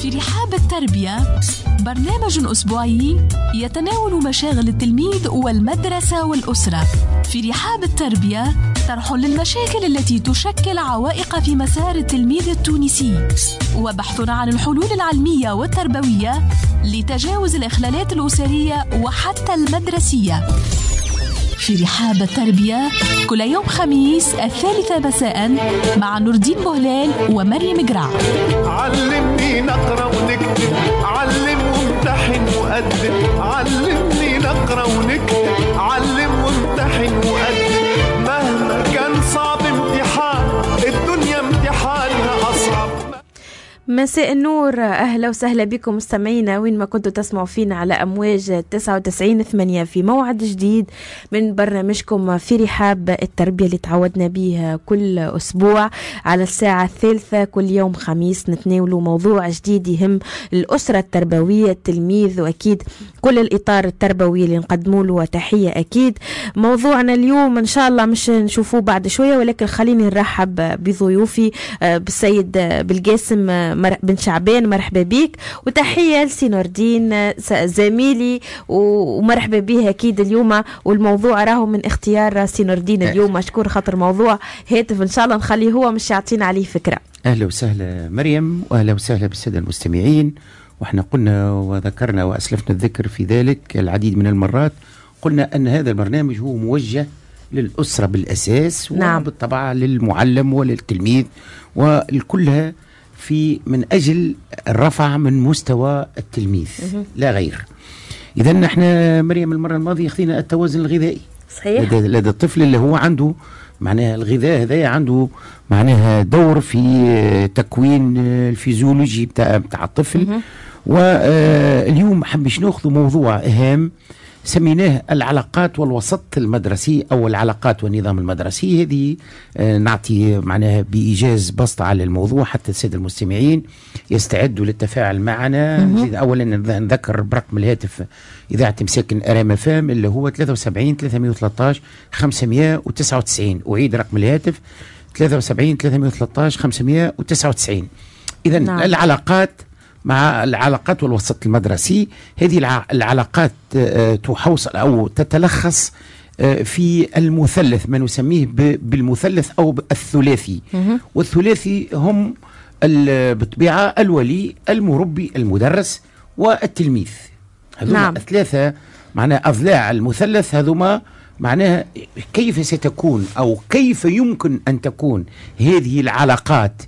في رحاب التربية، برنامج أسبوعي يتناول مشاغل التلميذ والمدرسة والأسرة. في رحاب التربية طرح للمشاكل التي تشكل عوائق في مسار التلميذ التونسي، وبحث عن الحلول العلمية والتربوية لتجاوز الإخلالات الأسرية وحتى المدرسية. في رحاب التربية كل يوم خميس 3 مساء مع نوردين بهلال ومريم قرع. علمني نقرأ ونكتب، علم وامتحن وقدم، علمني نقرأ ونكتب، علم وامتحن وقدم، مهما كان صعب امتحان الدنيا امتحانها أصعب. مساء النور، أهلا وسهلا بكم مستمعينا وين ما كنتوا تسمعوا فينا على أمواج 99.8 في موعد جديد من برنامجكم في رحاب التربية اللي تعودنا به كل أسبوع على الساعة 3 كل يوم خميس. نتناولوا موضوع جديد يهم الأسرة التربوية، التلميذ، وأكيد كل الإطار التربوي اللي نقدموا له تحية. أكيد موضوعنا اليوم إن شاء الله مش نشوفوه بعد شوية، ولكن خليني نرحب بضيوفي بالسيد بالقاسم بن شعبان، مرحبا بيك، وتحية لسي نوردين زميلي ومرحبا به أكيد اليوم. والموضوع راهو من اختيار سي نوردين اليوم، مشكور خاطر موضوع هاتف إن شاء الله نخليه هو مش يعطينا عليه فكرة. أهلا وسهلا مريم، وأهلا وسهلا بالسادة المستمعين. وإحنا قلنا وذكرنا وأسلفنا الذكر في ذلك العديد من المرات، قلنا أن هذا البرنامج هو موجه للأسرة بالأساس، نعم، وبالطبع للمعلم وللتلميذ، والكلها في من أجل الرفع من مستوى التلميذ لا غير. إذا نحن مريم المرة الماضية خذينا التوازن الغذائي. صحيح. لدى الطفل اللي هو عنده معناها الغذاء هذا عنده معناها دور في تكوين الفيزيولوجي بتاع الطفل. واليوم حبش ناخذ موضوع هام سميناه العلاقات والوسط المدرسي أو العلاقات والنظام المدرسي. هذه نعطي معناها بإيجاز بسط على الموضوع حتى السادة المستمعين يستعدوا للتفاعل معنا. نزيد أولا نذكر برقم الهاتف إذاعة مساكن أرام فام اللي هو 73 313 599. أعيد رقم الهاتف 73 313 599. إذا نعم. العلاقات مع العلاقات والوسط المدرسي، هذه العلاقات تحوصل أو تتلخص في المثلث، ما نسميه بالمثلث أو الثلاثي. والثلاثي هم بالطبيعة الولي، المربي، المدرس، والتلميذ. هذوما نعم. الثلاثة معناها أضلاع المثلث. هذوما معناها كيف ستكون أو كيف يمكن أن تكون هذه العلاقات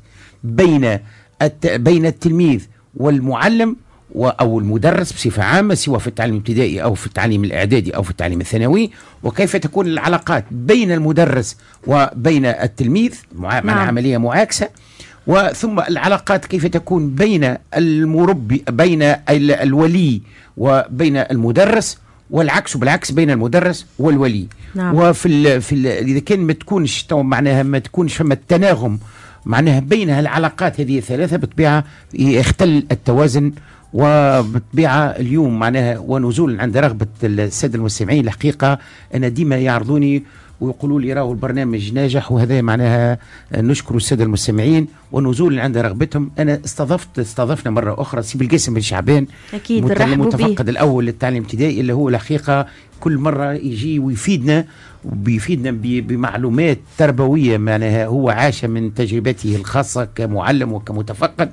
بين التلميذ والمعلم أو المدرس بصفة عامة، سواء في التعليم الابتدائي أو في التعليم الإعدادي أو في التعليم الثانوي، وكيف تكون العلاقات بين المدرس وبين التلميذ مع عملية معاكسة، وثم العلاقات كيف تكون بين المربي بين الولي وبين المدرس، والعكس بالعكس بين المدرس والولي. نعم. إذا كان ما تكونش معناها ما تكونش فما التناغم معناها بينها العلاقات هذه الثلاثة، بطبيعة يختل التوازن. وبطبيعة اليوم معناها ونزول عند رغبة السادة المستمعين، الحقيقة أنا ديما يعرضوني ويقولوا لي راهو البرنامج ناجح، وهذا معناها نشكر السادة المستمعين ونزول عند رغبتهم. أنا استضفنا مرة أخرى سي بالقاسم بن شعبان، أكيد المتفقد الأول للتعليم الابتدائي، اللي هو الحقيقة كل مرة يجي ويفيدنا بمعلومات تربوية معناها هو عاش من تجربته الخاصة كمعلم وكمتفقد.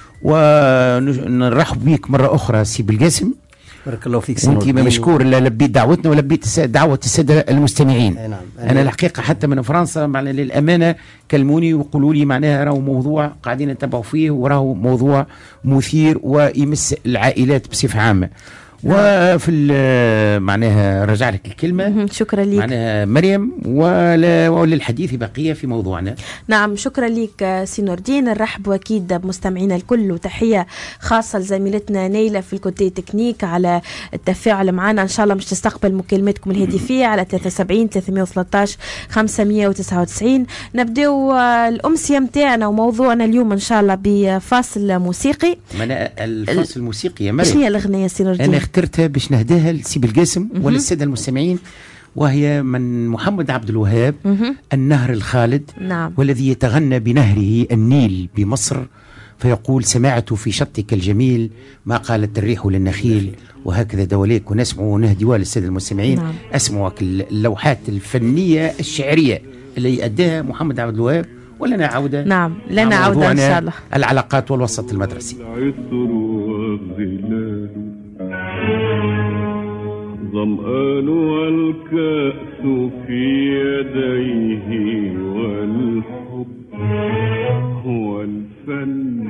ونرحب بك مرة أخرى سي بالقاسم. بارك الله فيك. انت مشكور لا لبيت دعوتنا ولبيت دعوة السادة المستمعين. نعم. أنا الحقيقة حتى من فرنسا معناها للأمانة كلموني وقولوا لي معناها راهو موضوع قاعدين نتابعوا فيه، وراهو موضوع مثير ويمس العائلات بصفة عامة. وفي معناها رجع لك الكلمة. شكرا لك معناها مريم، وللحديث بقية في موضوعنا. نعم، شكرا لك سي نوردين. نرحب أكيد بمستمعينا الكل، وتحية خاصة لزميلتنا نيلة في الكوتي تكنيك على التفاعل معنا. إن شاء الله مش تستقبل مكالماتكم الهاتفية على 73 313 599. نبدأ الأمسية متاعنا وموضوعنا اليوم إن شاء الله بفاصل موسيقي. الفاصل الموسيقي يا مريم، شنو هي الأغنية سي نوردين؟ أنا اخترتها باش نهداها لسي بالقاسم وللسادة المستمعين، وهي من محمد عبد الوهاب، النهر الخالد. نعم. والذي يتغنى بنهره النيل بمصر، فيقول سمعت في شطك الجميل ما قالت الريح للنخيل وهكذا دواليك. ونسمع ونهديها للسادة المستمعين. نعم. أسمعك اللوحات الفنية الشعرية اللي أداها محمد عبد الوهاب، ولنا عودة. نعم لنا عودة إن شاء الله. العلاقات والوسط المدرسي. ظمآن والكأس في يديه والحب هو الفن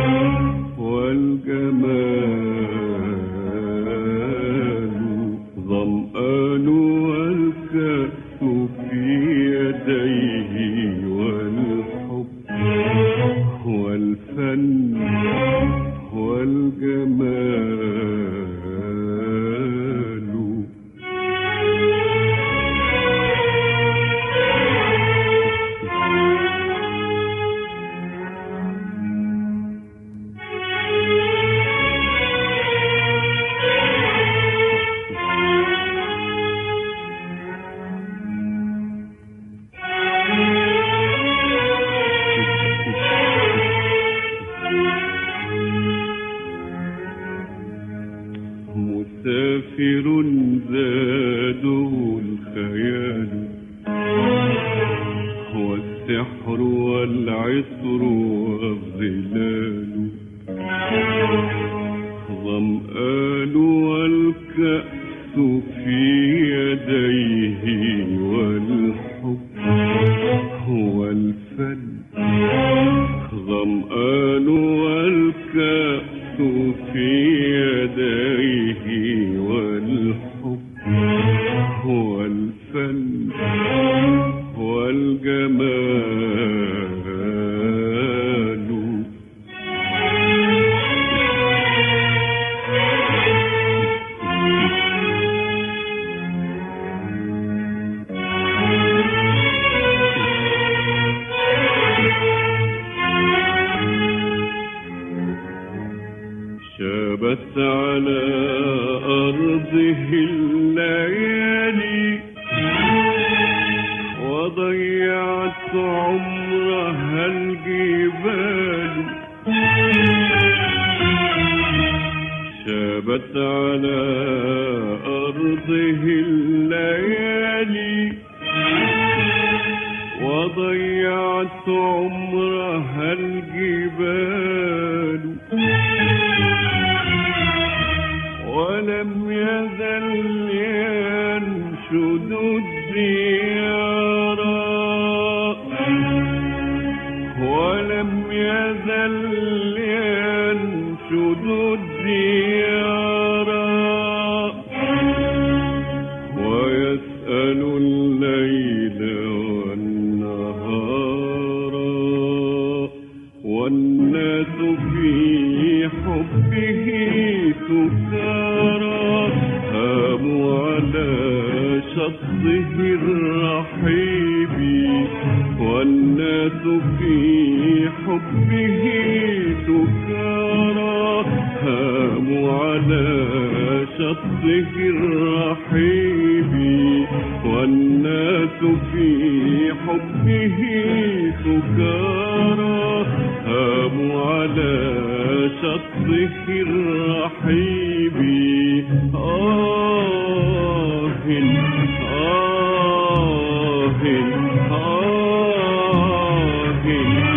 والجمال. ظمآن والكأس في يديه والحب هو الفن والجمال. مسافر زاده الخيال والسحر والعطر والظلال. ظمآن والكأس في يديه والحب هو الفن. ظمآن والكأس في يديه والحب هو الفن والجمال. شابت على أرضه الليالي وضيعت عمرها الجبال. شابت على أرضه الليالي وضيعت عمرها الجبال. ولم يزل ينشد الديار ولم يزل ينشد الديار ويسأل الليل والنهار. والناس في حبه سكارى هاموا على شطه الرحيب. والناس في حبه سكارى هاموا على شطه الرحيب. والناس في حبه سكارى هاموا على شطه الرحيب. آه آه آه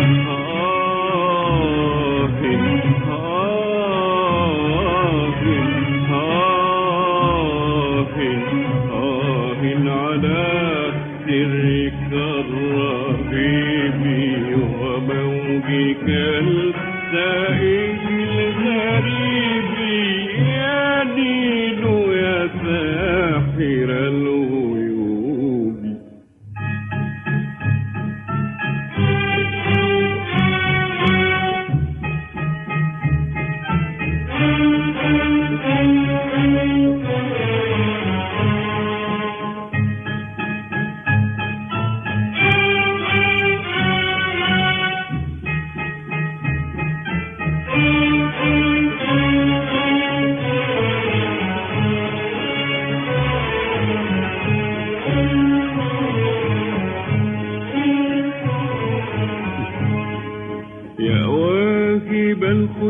على سرك الرهيب وموجك السائل الغريب. يا نيل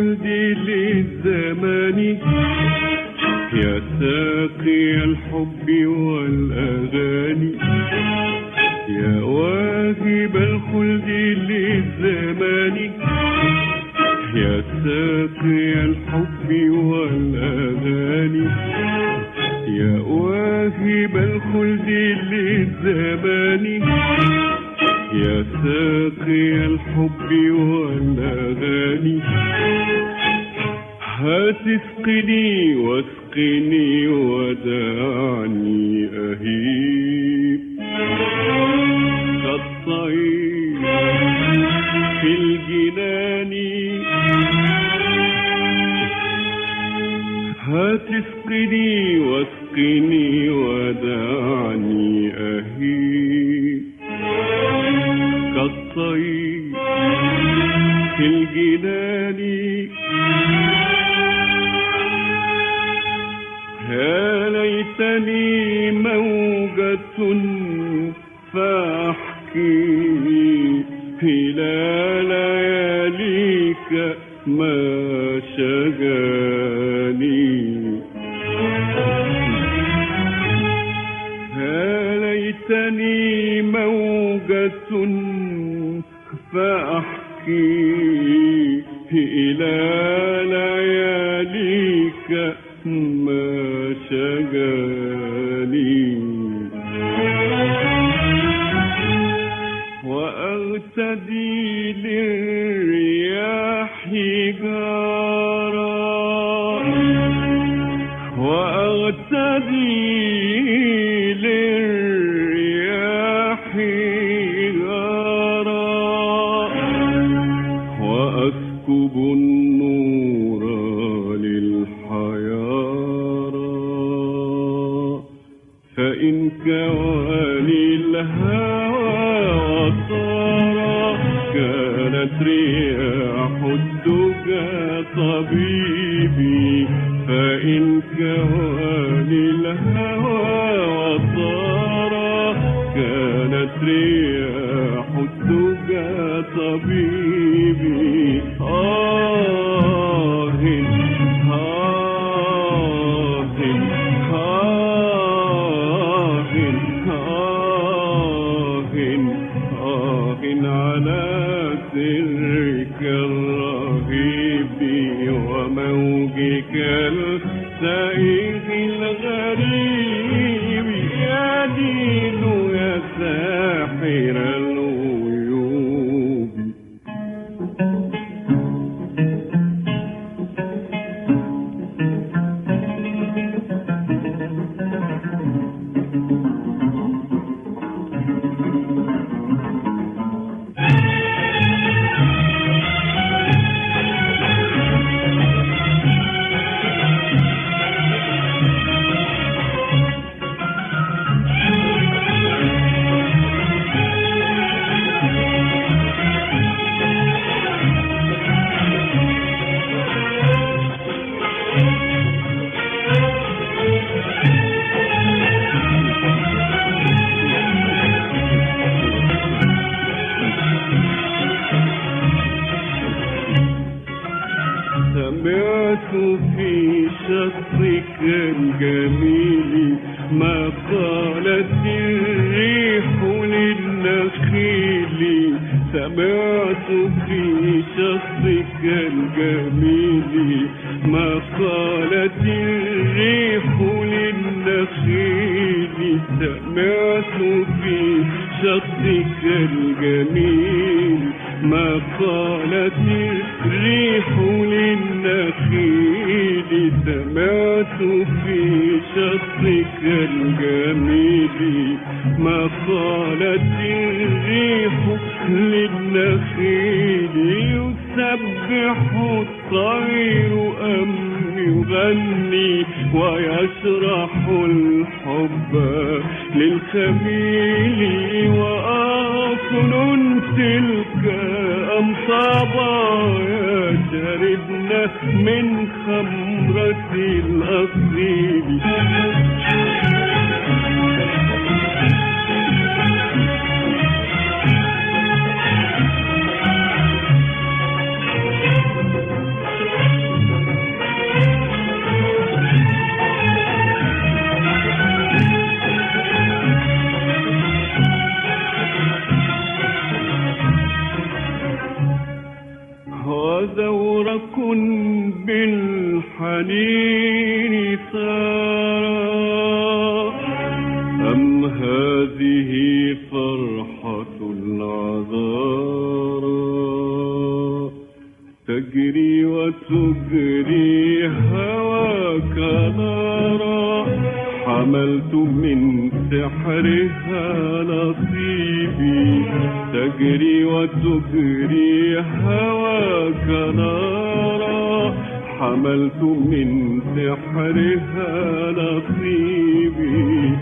الخلد للزمان يا ساقي الحب والأغاني يا واهب الخلد للزمان يا ساقي الحب والأغاني يا واهب الخلد للزمان يا ساقي الحب والأغاني هات اسقني واسقني ودعني أهيب كالطير في الجنان هات اسقني واسقني ودعني أهيب كالطير في الجنان يا ليتني موجة فأحكي إلى لياليك ما شغاني يا ليتني موجة فأحكي إلى لياليك ما شغاني وأغتدي للرياح جارا وأغتدي للرياح جارا وأسكب النور للحيارى فإن كواني الهوى وطارا كانت رياح الدجى طبيبي فإن كواني الهوى وطارا كانت رياح الدجى طبيبي على سرك الرهيب وموجك السائغ الغريب يا دين يا ساحر الغيوب سمعت في شطك الجميل ما قالت الريح للنخيل سمعت في شطك الجميل ما قالت الريح للنخيل سمعت في شطك الجميل ما قالت الريح للنخيل سمعت في شطك الجميل ما قالت الريح للنخيل يسبح الطير أم يغني ويشرح الحب للخميل وأصل تلك أم صبايا شربنا من خمرة الأصيل مبرك بالحنين سارا، أم هذه فرحة العذارى؟ تجري وتجري هواك نارا، حملت من سحرها نصيبي. تجري وتجري هواك نارا، حملت من سحرها نصيبي.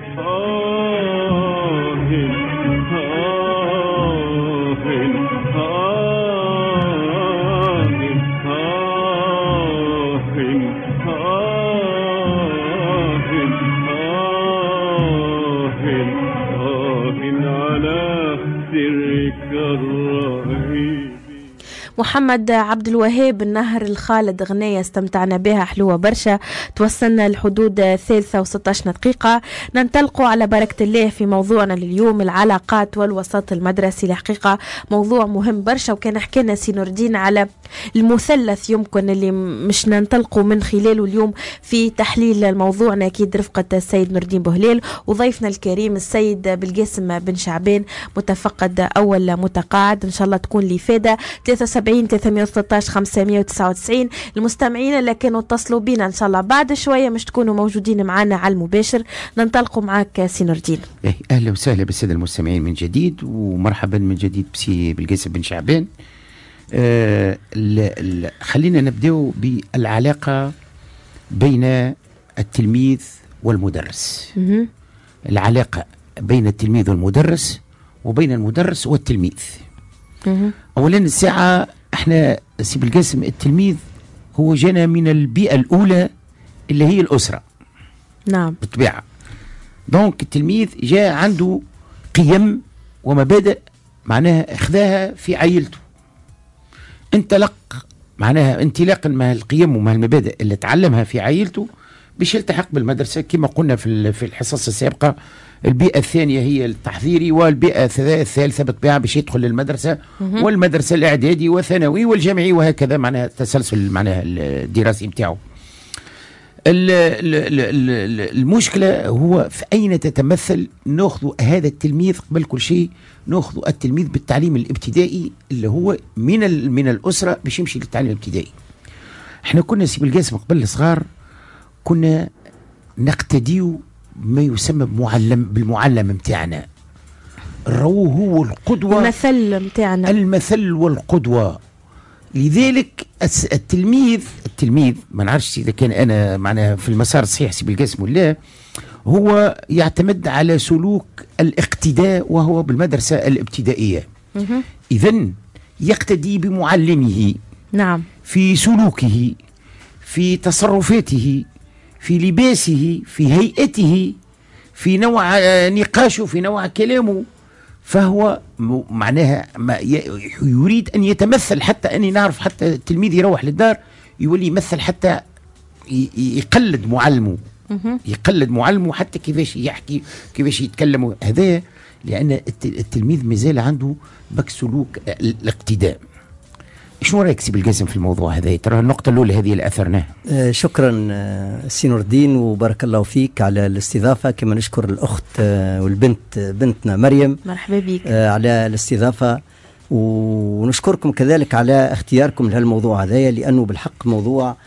محمد عبد الوهاب النهر الخالد، غنية استمتعنا بها حلوة برشا. توصلنا لحدود 3:16 دقيقة. ننطلقوا على بركة الله في موضوعنا لليوم، العلاقات والوسط المدرسي. الحقيقة موضوع مهم برشا، وكان حكينا سي نور الدين على المثلث يمكن اللي مش ننطلقوا من خلاله اليوم في تحليل موضوعنا، أكيد رفقة السيد نور الدين بوهليل وضيفنا الكريم السيد بالقاسم بن شعبان متفقد أول متقاعد. إن شاء الله تكون الإفادة. 73-313-599 المستمعين اللي كانوا اتصلوا بينا، إن شاء الله بعد شوية مش تكونوا موجودين معنا على المباشر. ننطلقوا معك سي نور الدين. أهلا وسهلا بالسادة المستمعين من جديد، ومرحبا من جديد بسي بالقاسم بن شعبان. خلينا نبدأ بالعلاقة بين التلميذ والمدرس. العلاقة بين التلميذ والمدرس، وبين المدرس والتلميذ. أولا الساعة احنا سي بالقاسم التلميذ هو جانا من البيئة الأولى اللي هي الأسرة. نعم بالطبيعة. دونك التلميذ جاء عنده قيم ومبادئ معناها اخذاها في عائلته. انطلاقا مع القيم ومع المبادئ اللي تعلمها في عائلته باش يلتحق بالمدرسة. كما قلنا في الحصص السابقة، البيئة الثانية هي التحضيري، والبيئة الثالثة بالطبيعة باش يدخل للمدرسة، والمدرسة الإعدادي والثانوي والجامعي، وهكذا معناها التسلسل معناها الدراسي بتاعه. المشكلة هو في أين تتمثل. نأخذ هذا التلميذ قبل كل شيء، نأخذ التلميذ بالتعليم الابتدائي اللي هو من الأسرة باش يمشي للتعليم الابتدائي. احنا كنا سي بالقاسم قبل الصغار كنا نقتديو ما يسمى بالمعلم متاعنا، هو القدوة، المثل متاعنا، المثل والقدوة. لذلك التلميذ ما نعرفش إذا كان أنا معناها في المسار الصحيح سي بالقاسم ولا، هو يعتمد على سلوك الاقتداء وهو بالمدرسة الابتدائية. إذن يقتدي بمعلمه. نعم. في سلوكه، في تصرفاته، في لباسه، في هيئته، في نوع نقاشه، في نوع كلامه. فهو معناها يريد أن يتمثل، حتى أني نعرف حتى التلميذ يروح للدار يولي يمثل، حتى يقلد معلمه حتى كيفاش يحكي، كيفاش يتكلم. هذا لأن التلميذ مازال عنده بك سلوك الاقتداء. شنو رايك سي بالقاسم في الموضوع هذا؟ ترى النقطة الأولى هذه اللي أثرناها. شكرا سي نور الدين، وبارك الله فيك على الاستضافة. كما نشكر الأخت والبنت بنتنا مريم، مرحبا بك، على الاستضافة. ونشكركم كذلك على اختياركم لهالموضوع هذا، لأنه بالحق موضوع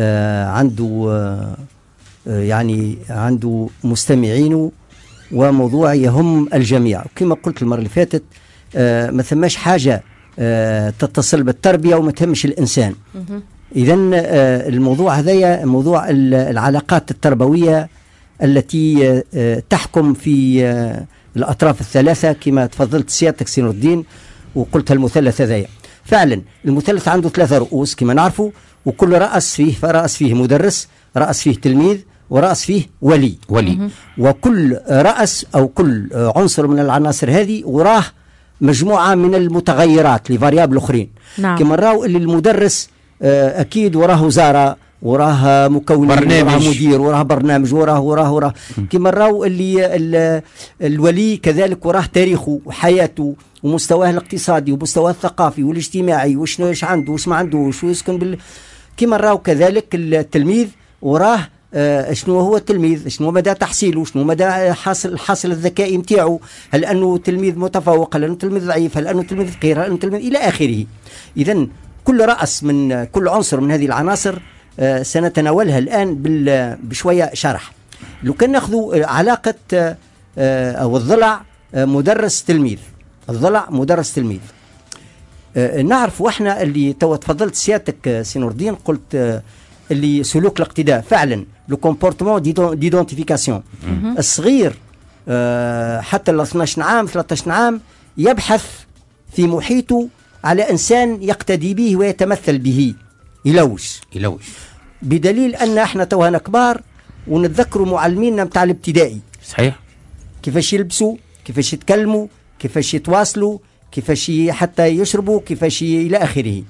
عنده مستمعين، وموضوع يهم الجميع. وكما قلت المرة اللي فاتت، ما ثماش حاجة تتصل بالتربية وما تهمش الإنسان. إذن الموضوع هذا موضوع العلاقات التربوية التي تحكم في الأطراف الثلاثة، كما تفضلت سيادتك سي نور الدين وقلت المثلث هذا. فعلا المثلث عنده 3 رؤوس كما نعرفه، وكل رأس فيه مدرس، رأس فيه تلميذ، ورأس فيه ولي. وكل رأس أو كل عنصر من العناصر هذه وراه مجموعة من المتغيرات لفاريابل أخرين. نعم. كما نراو اللي المدرس أكيد وراه وزارة، وراه مكون، وراه مدير، وراه برنامج، وراه كما نراو اللي الولي كذلك وراه تاريخه وحياته ومستواه الاقتصادي ومستواه الثقافي والاجتماعي وش عنده وش ما عندوش ويسكن كما راهو كذلك التلميذ وراه شنو هو التلميذ، شنو مدى تحصيله، شنو مدى حاصل الذكاء نتاعو، هل انه تلميذ متفوق، هل انه تلميذ ضعيف، هل انه تلميذ فقير، هل انه تلميذ الى اخره. اذا كل راس من كل عنصر من هذه العناصر سنتناولها الان بشويه شرح. لو كان ناخذ علاقه او الضلع مدرس تلميذ، الضلع مدرس تلميذ، نعرف واحنا اللي تو تفضلت سيادتك سي نور الدين قلت اللي سلوك الاقتداء فعلا لو كومبورتمون ديدونتيفيكاسيون. الصغير حتى ال 12 عام 13 عام يبحث في محيطه على انسان يقتدي به ويتمثل به، يلوش بدليل ان احنا توهنا كبار ونتذكروا معلمينا نتاع الابتدائي صحيح كيفاش يلبسوا، كيفاش يتكلموا، كيفاش يتواصلوا، كيفاش حتى يشربوا، كيفاش الى اخره.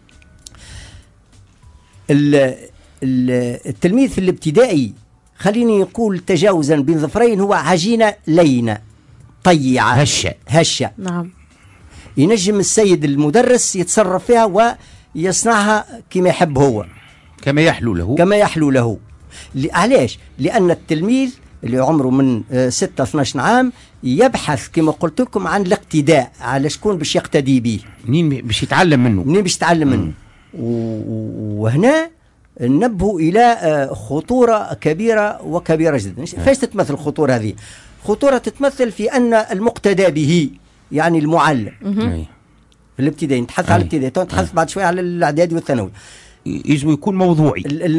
التلميذ في الابتدائي خليني نقول تجاوزا بين ظفرين هو عجينة لينة طيعة هشة. نعم. ينجم السيد المدرس يتصرف فيها ويصنعها كما يحب هو، كما يحلو له. علاش؟ لأن التلميذ اللي عمره من 6-12 عام يبحث كما قلت لكم عن الاقتداء، على شكون باش يقتدي به، منين باش يتعلم منه. وهنا ننبه إلى خطورة كبيرة جدا. فاش تتمثل الخطورة هذه؟ خطورة تتمثل في أن المقتدى به يعني المعلم في الابتدائي، نتحدث على الابتدائي، نتحدث بعد شوية على الإعدادي والثانوي، يجب يكون موضوعي.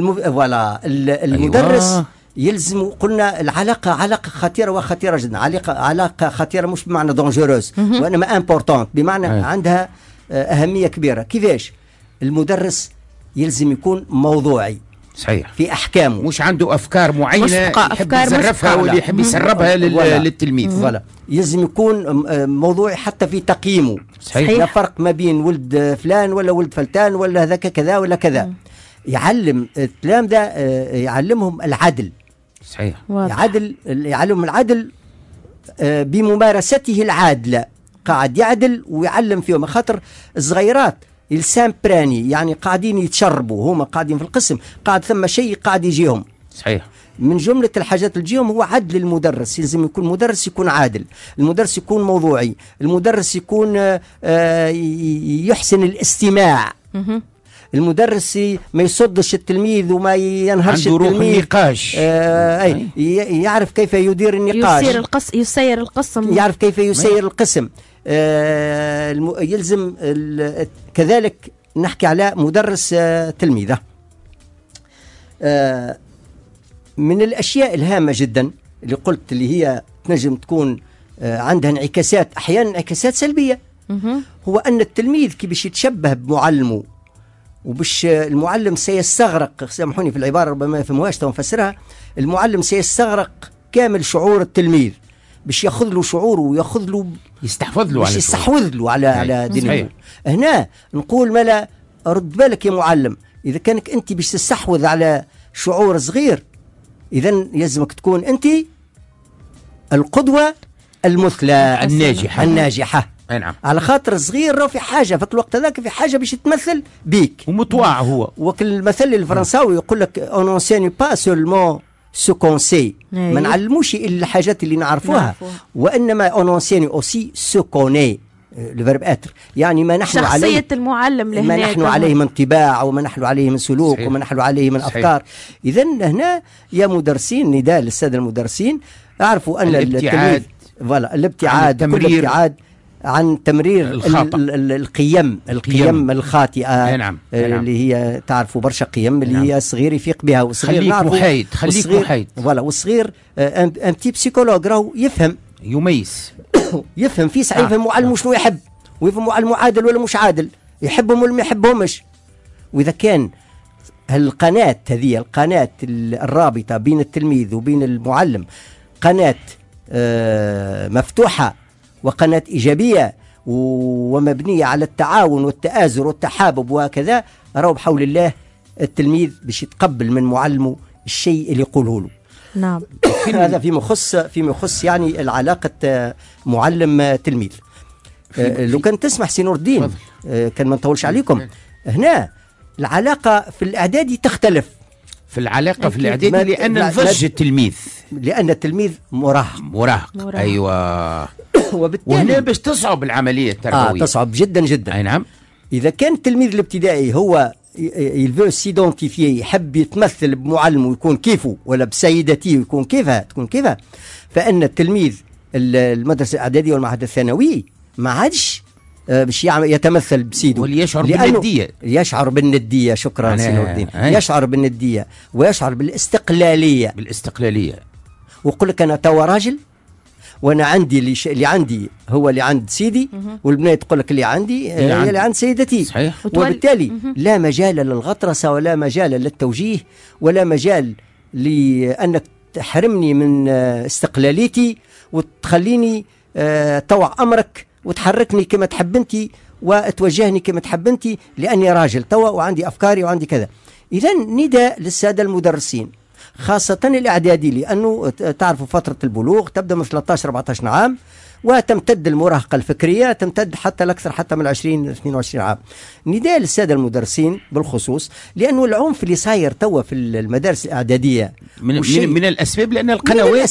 المدرس يلزم، قلنا العلاقة علاقة خطيرة وخطيرة جدا، علاقة خطيرة مش بمعنى دونجوروز وإنما امبورتانت، بمعنى عندها أهمية كبيرة. كيفاش؟ المدرس يلزم يكون موضوعي صحيح في أحكامه، مش عنده أفكار معينة يحب يسربها واللي يحب يسربها للتلميذ. يلزم يكون موضوعي حتى في تقييمه. صحيح. لا فرق ما بين ولد فلان ولا ولد فلتان ولا هذاك كذا ولا كذا. يعلم الكلام ده، يعلمهم العدل. صحيح. يعلمهم العدل بممارسته العادلة، قاعد يعدل ويعلم فيهم. خاطر الصغيرات السام براني يعني قاعدين يتشربوا، هما قاعدين في القسم، قاعد ثم شيء قاعد يجيهم. صحيح. من جملة الحاجات اللي تجيهم هو عدل المدرس. يلزم يكون مدرس يكون عادل، المدرس يكون موضوعي، المدرس يكون يحسن الاستماع، المدرس ما يصدش التلميذ وما ينهرش التلميذ، عنده روح النقاش. يعرف كيف يدير النقاش، يسير القسم، يعرف كيف يسير القسم. يلزم كذلك نحكي على مدرس تلميذه. من الأشياء الهامة جدا اللي قلت اللي هي تنجم تكون عندها انعكاسات، أحيانا انعكاسات سلبية، هو أن التلميذ كي باش يتشبه بمعلمه وباش المعلم سيستغرق، سامحوني في العبارة ربما ما يفهموهاش ونفسرها، المعلم سيستغرق كامل شعور التلميذ باش ياخذ له شعوره وياخذ له يستحوذ له على دينه. هنا نقول مالا رد بالك يا معلم، إذا كانك أنت باش تستحوذ على شعور صغير، إذا يلزمك تكون أنت القدوة المثلى الناجحة. نعم. على خاطر الصغير راه في حاجة في الوقت هذاك، في حاجة باش يتمثل بيك ومطواع هو. وكل المثل الفرنساوي يقول لك on enseigne pas seulement ce qu'on sait، ما نعلموش إلا الحاجات اللي نعرفوها، وإنما on enseigne aussi ce qu'on est، الفيرب اتر، يعني ما نحن عليه، شخصية المعلم لهنا، ما نحن عليه من طباع وما نحن عليه من سلوك. صحيح. وما نحن عليه من أفكار. إذا هنا يا مدرسين، نداء للسادة المدرسين، اعرفوا أن الابتعاد الابتعاد عن تمرير القيم الخاطئة. نعم. اللي هي تعرفوا برشا قيم اللي هي الصغير يفيق بها، والصغير خليك محايد. والصغير ان بتي بسيكولوج راهو يفهم، يميز يفهم في صحيح، يفهم معلم شنو يحب، ويفهم معلم عادل ولا مش عادل، يحبهم ولا ما يحبهمش. وإذا كان القناة هذه، القناة الرابطة بين التلميذ وبين المعلم قناة مفتوحة وقناة إيجابية ومبنية على التعاون والتآزر والتحابب وكذا، راهو بحول الله التلميذ باش يتقبل من معلمه الشيء اللي يقوله له. نعم. هذا فيما يخص يعني العلاقة معلم تلميذ. لو كان تسمح سي نور الدين كان ما نطولش عليكم. هنا العلاقة في الإعدادي تختلف. في العلاقة في الإعدادي لأن نضج التلميذ، لأن التلميذ مراهق. أيوة. وبالتالي وهنا باش تصعب العملية التربوية. تصعب جدا جدا. أي نعم. إذا كان التلميذ الابتدائي هو يلفو سيدونتيفي، يحب يتمثل بمعلم ويكون كيفه، ولا بسيدتي ويكون كيفها تكون كيفها، فإن التلميذ المدرسة الإعدادية والمعهد الثانوي ما عادش باش يتمثل بسيده، وليشعر بالندية. يشعر بالندية. شكرا سي نور الدين. يشعر بالندية ويشعر بالاستقلالية. ويقول لك أنا توا راجل، وانا عندي اللي عندي هو اللي عند سيدي، والبنات تقول لك اللي عندي هي اللي عند سيدتي. صحيح. وبالتالي لا مجال للغطرسة ولا مجال للتوجيه ولا مجال لأنك تحرمني من استقلاليتي وتخليني طوع أمرك وتحركني كما تحب انت وتوجهني كما تحب انت، لأني راجل توا وعندي أفكاري وعندي كذا. إذا نداء للسادة المدرسين خاصة الإعدادي، لأنه تعرفوا فترة البلوغ تبدأ من 13-14 عام وتمتد المراهقة الفكرية، تمتد حتى الأكثر حتى من 20-22 عام. نداء للسادة المدرسين بالخصوص، لأنه العنف اللي صاير توا في المدارس الإعدادية من الأسباب، لأن القنوات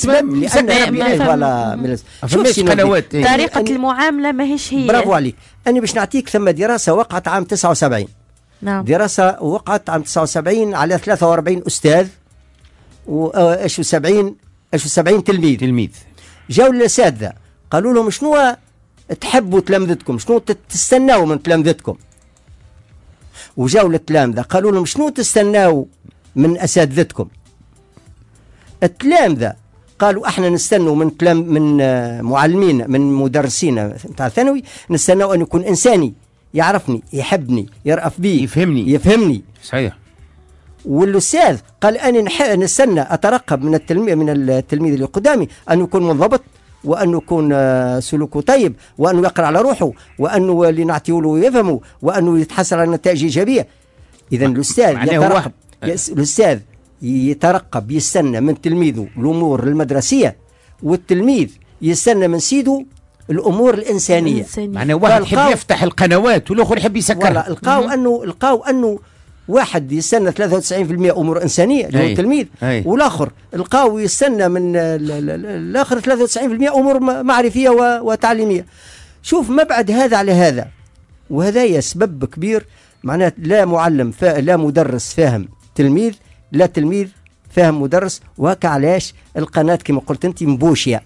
طريقة المعاملة ما هيش هي. برافو عليك. أنا باش نعطيك ثم دراسة وقعت عام 79. نعم. دراسة وقعت عام 79 على 43 أستاذ وإيش 70 تلميذ. جاوا الأساتذة قالوا لهم شنو تحبوا تلامذتكم، شنو تستناوا من تلامذتكم. وجاوا التلامذة قالوا لهم شنو تستناوا من أساتذتكم. التلامذة قالوا احنا نستنوا من معلمين من مدرسين نتاع الثانوي، نستناوا أن يكون إنساني، يعرفني، يحبني، يرأف بي، يفهمني. صحيح. والأستاذ قال أنا نستنى أترقب من التلميذ اللي قدامي أن يكون منضبط، وأن يكون سلوكه طيب، وأنه يقرأ على روحه، وأنه اللي نعطيه له يفهمه، وأنه يتحصل على نتائج إيجابية. إذا الأستاذ يترقب يستنى من تلميذه الأمور المدرسية، والتلميذ يستنى من سيده الأمور الإنسانية. معناه واحد يحب يفتح القنوات والآخر يحب يسكرها. لقاو أنه واحد يستنى 93% أمور إنسانية اللي هو التلميذ، والآخر لقاو يستنى من الآخر 93% أمور معرفية وتعليمية. شوف مبعد هذا على هذا، وهذا يسبب كبير. معناه لا معلم لا مدرس فاهم تلميذ، لا تلميذ فاهم مدرس. وهكا علاش القناة كما قلت أنت مسكرة.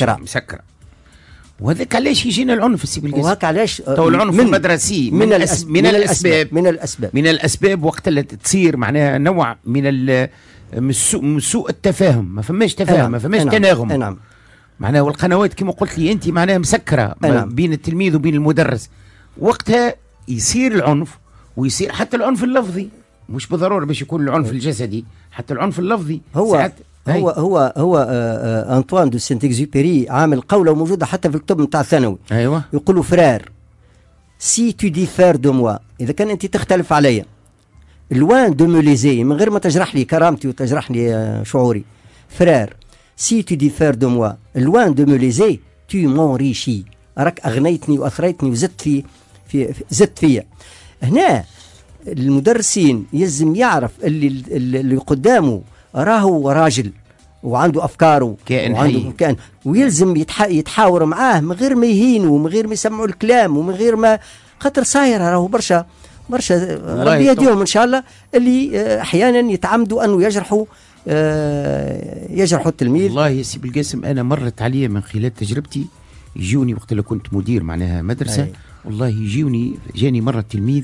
وهذاك علاش يجينا العنف السي بالقاسم. وهاك علاش العنف المدرسي من الأسباب وقت اللي تصير معناها نوع من سوء التفاهم. ما فماش تفاهم، ما فماش تناغم. نعم. معناها والقنوات كما قلت لي أنت معناها مسكرة بين التلميذ وبين المدرس. وقتها يصير العنف، ويصير حتى العنف اللفظي، مش بالضرورة باش يكون العنف الجسدي، حتى العنف اللفظي. هو أنطوان دو سانت إكزوبيري عامل قولة موجودة حتى في الكتب نتاع الثانوي. أيوة. يقولوا فرار سي تو ديفير دو موا، إذا كان أنت تختلف عليا، لوان دو موليزي، من غير ما تجرح لي كرامتي وتجرح لي شعوري، فرار سي تو ديفير دو موا لوان دو موليزي تو مونريشي، راك أغنيتني وأثريتني وزدت زدت فيا. هنا المدرسين يلزم يعرف اللي قدامه راهو راجل وعنده أفكاره وعنده كائن، ويلزم يتحاور معاه من غير ما يهينه ومن غير ما يسمعوا الكلام ومن غير ما خاطر صاير راهو برشا ربي يهديهم إن شاء الله اللي أحيانا يتعمدوا أنه يجرحوا التلميذ. والله يا سي بالقاسم أنا مرت علي من خلال تجربتي، يجوني وقت اللي كنت مدير معناها مدرسة. والله جاني مرة تلميذ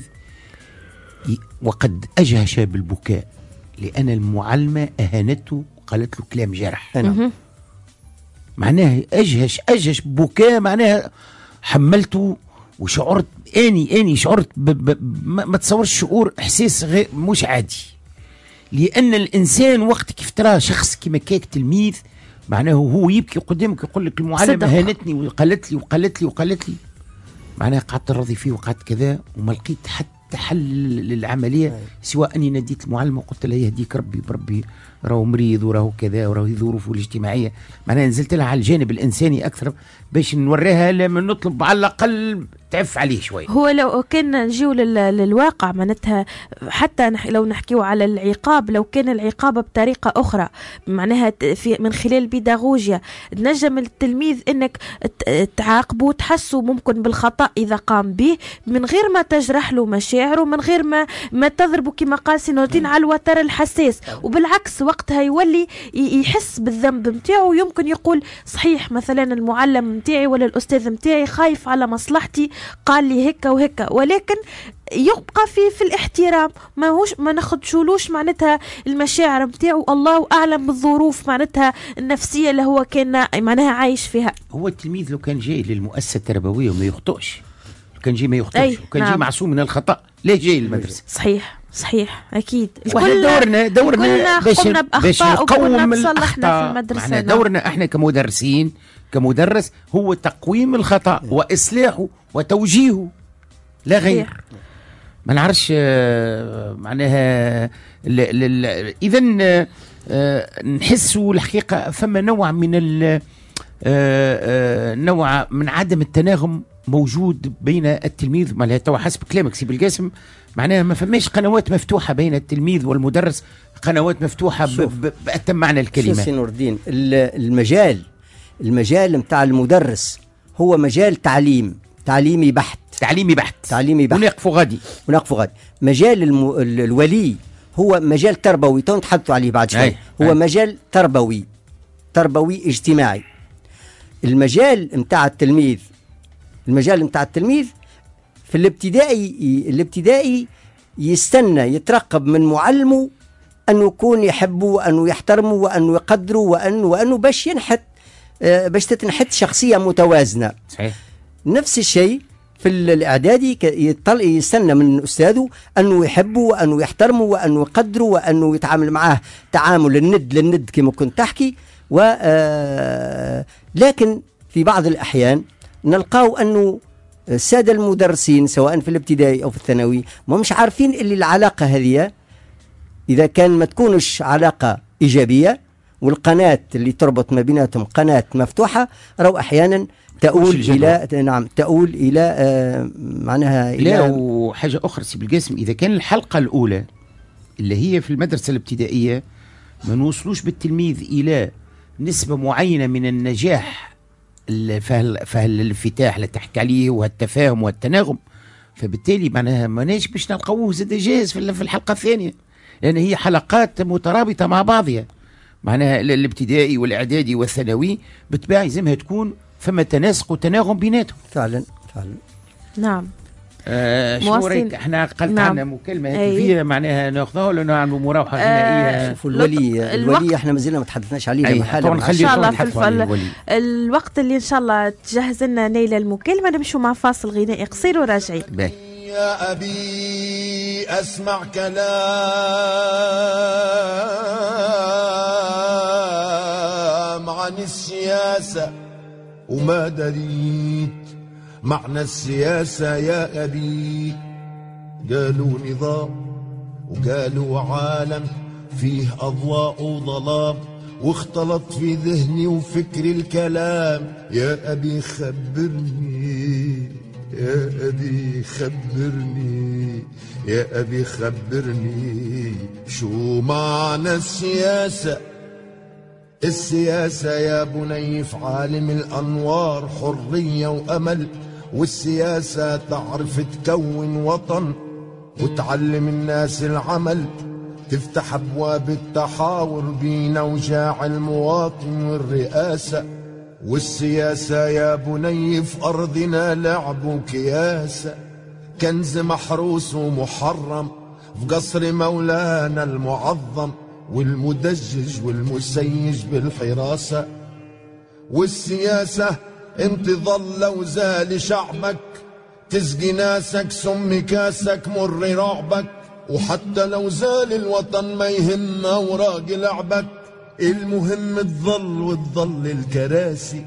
وقد أجهش بالبكاء لأن المعلمة أهانته وقالت له كلام جرح. معناها أجهش بكاء، معناها حملته وشعرت أني شعرت ما تصورش شعور إحساس غير مش عادي. لأن الإنسان وقت كيف ترى شخص كما كاك تلميذ معناه هو يبكي قدامك يقول لك المعلمة أهانتني وقالت لي معناها قعدت راضي فيه وقعدت كذا وما لقيت حتى حل للعمليه سواء اني ناديت المعلم وقلت لها يهديك ربي بربي راهو مريض وراهو كذا وراهو ظروفه الاجتماعيه، معناها نزلت لها على الجانب الانساني اكثر باش نوريها لما نطلب على الاقل تعف عليه شوي. هو لو كان نجيو للواقع معناتها حتى لو نحكيو على العقاب، لو كان العقاب بطريقه اخرى معناها من خلال البيداغوجيا نجم التلميذ انك تعاقبه وتحسه ممكن بالخطا اذا قام به من غير ما تجرح له مشاعره، من غير ما تضربه كما قال سينوردين على الوتر الحساس، وبالعكس وقتها يولي يحس بالذنب نتاعو، ويمكن يقول صحيح مثلا المعلم نتاعي ولا الاستاذ نتاعي خايف على مصلحتي قال لي هكا وهكا، ولكن يبقى في الاحترام، ما ناخدشولوش معناتها المشاعر نتاعو، الله اعلم بالظروف معناتها النفسيه اللي هو كان معناها عايش فيها. هو التلميذ لو كان جاي للمؤسسه التربويه وما يخطئش، كان جاي ما يخطئش وكان جاي معصوم من الخطا، ليه جاي للمدرسه؟ صحيح اكيد. دورنا باش نقوم الاخطاء في المدرسه. دورنا احنا كمدرس هو تقويم الخطا واصلاحه وتوجيهه لا غير. ما نعرفش معناها اذا نحسوا الحقيقه فما نوع من نوع من عدم التناغم موجود بين التلميذ. معناها تو حسب كلامك سي بالقاسم معناها ما فماش قنوات مفتوحه بين التلميذ والمدرس، قنوات مفتوحه بأتم معنى الكلمه. سي نور الدين، المجال متاع المدرس هو مجال تعليمي بحت. ونقفوا غادي. مجال الولي هو مجال تربوي، تو نتحدثوا عليه بعد شوي. هو مجال تربوي اجتماعي. المجال متاع التلميذ في الابتدائي يستنى يترقب من معلمه أنه يكون يحبه وأنه يحترمه وأنه يقدره وأنه باش تتنحت شخصية متوازنة. صحيح. نفس الشيء في الإعدادي يستنى من أستاذه أنه يحبه وأنه يحترمه وأنه يقدره وأنه يتعامل معاه تعامل الند للند كما كنت تحكي. لكن في بعض الأحيان نلقاو أنه السادة المدرسين سواء في الابتدائي أو في الثانوي ما مش عارفين اللي العلاقة هذه إذا كان ما تكونش علاقة إيجابية والقناة اللي تربط ما بيناتهم قناة مفتوحة، أو أحيانا تؤول إلى معناها لا. وحاجة أخرى سي بالقاسم، إذا كان الحلقة الأولى اللي هي في المدرسة الابتدائية ما نوصلوش بالتلميذ إلى نسبة معينة من النجاح الانفتاح اللي تحكي عليه والتفاهم والتناغم، فبالتالي معناها ماناش باش نلقاوه زاد جاهز في الحلقة الثانية، لأن هي حلقات مترابطة مع بعضها. معناها الابتدائي والإعدادي والثانوي بالطبع لازمها تكون فما تناسق وتناغم بيناتهم. فعلا. نعم. شو رايك؟ احنا قلت عنا مكالمه هاتفيه معناها ناخذها ولا نعملوا مراوحه غنائيه؟ شوفوا الولي احنا مازلنا ما تحدثناش عليه ان شاء الله في الوقت اللي ان شاء الله تجهز لنا نيلة المكالمه نمشوا مع فاصل غنائي قصير وراجعين. يا ابي اسمع كلام عن السياسه وما دريت معنى السياسة يا أبي. قالوا نظام وقالوا عالم فيه أضواء وظلام، واختلط في ذهني وفكري الكلام. يا أبي خبرني، يا أبي خبرني، يا أبي خبرني شو معنى السياسة. السياسة يا بني في عالم الأنوار حرية وأمل، والسياسة تعرف تكون وطن وتعلم الناس العمل، تفتح أبواب التحاور بين وجاع المواطن والرئاسة. والسياسة يا بني في أرضنا لعب وكياسة، كنز محروس ومحرم في قصر مولانا المعظم، والمدجج والمسيج بالحراسة. والسياسة انت ظل وزال شعبك، تسقي ناسك سم كاسك مر رعبك، وحتى لو زال الوطن ما يهم اوراق لعبك، المهم تظل وتظل الكراسي.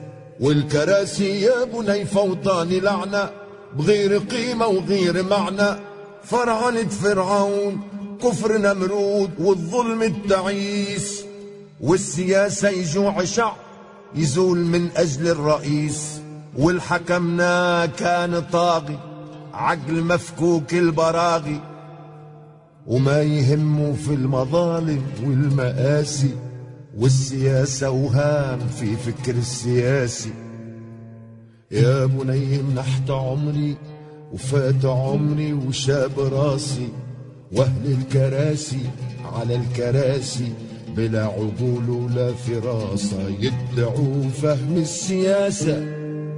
والكراسي يا بني فوطان لعنة بغير قيمة وغير معنى، فرعنة فرعون، كفر نمرود والظلم التعيس، والسياسة يجوع شعب يزول من أجل الرئيس، والحكمنا كان طاغي عقل مفكوك البراغي، وما يهمه في المظالم والمآسي، والسياسة وهام في فكر السياسي. يا بني منحت عمري وفات عمري وشاب راسي، واهل الكراسي على الكراسي بلا عقول ولا فراسة يدعوا فهم السياسة.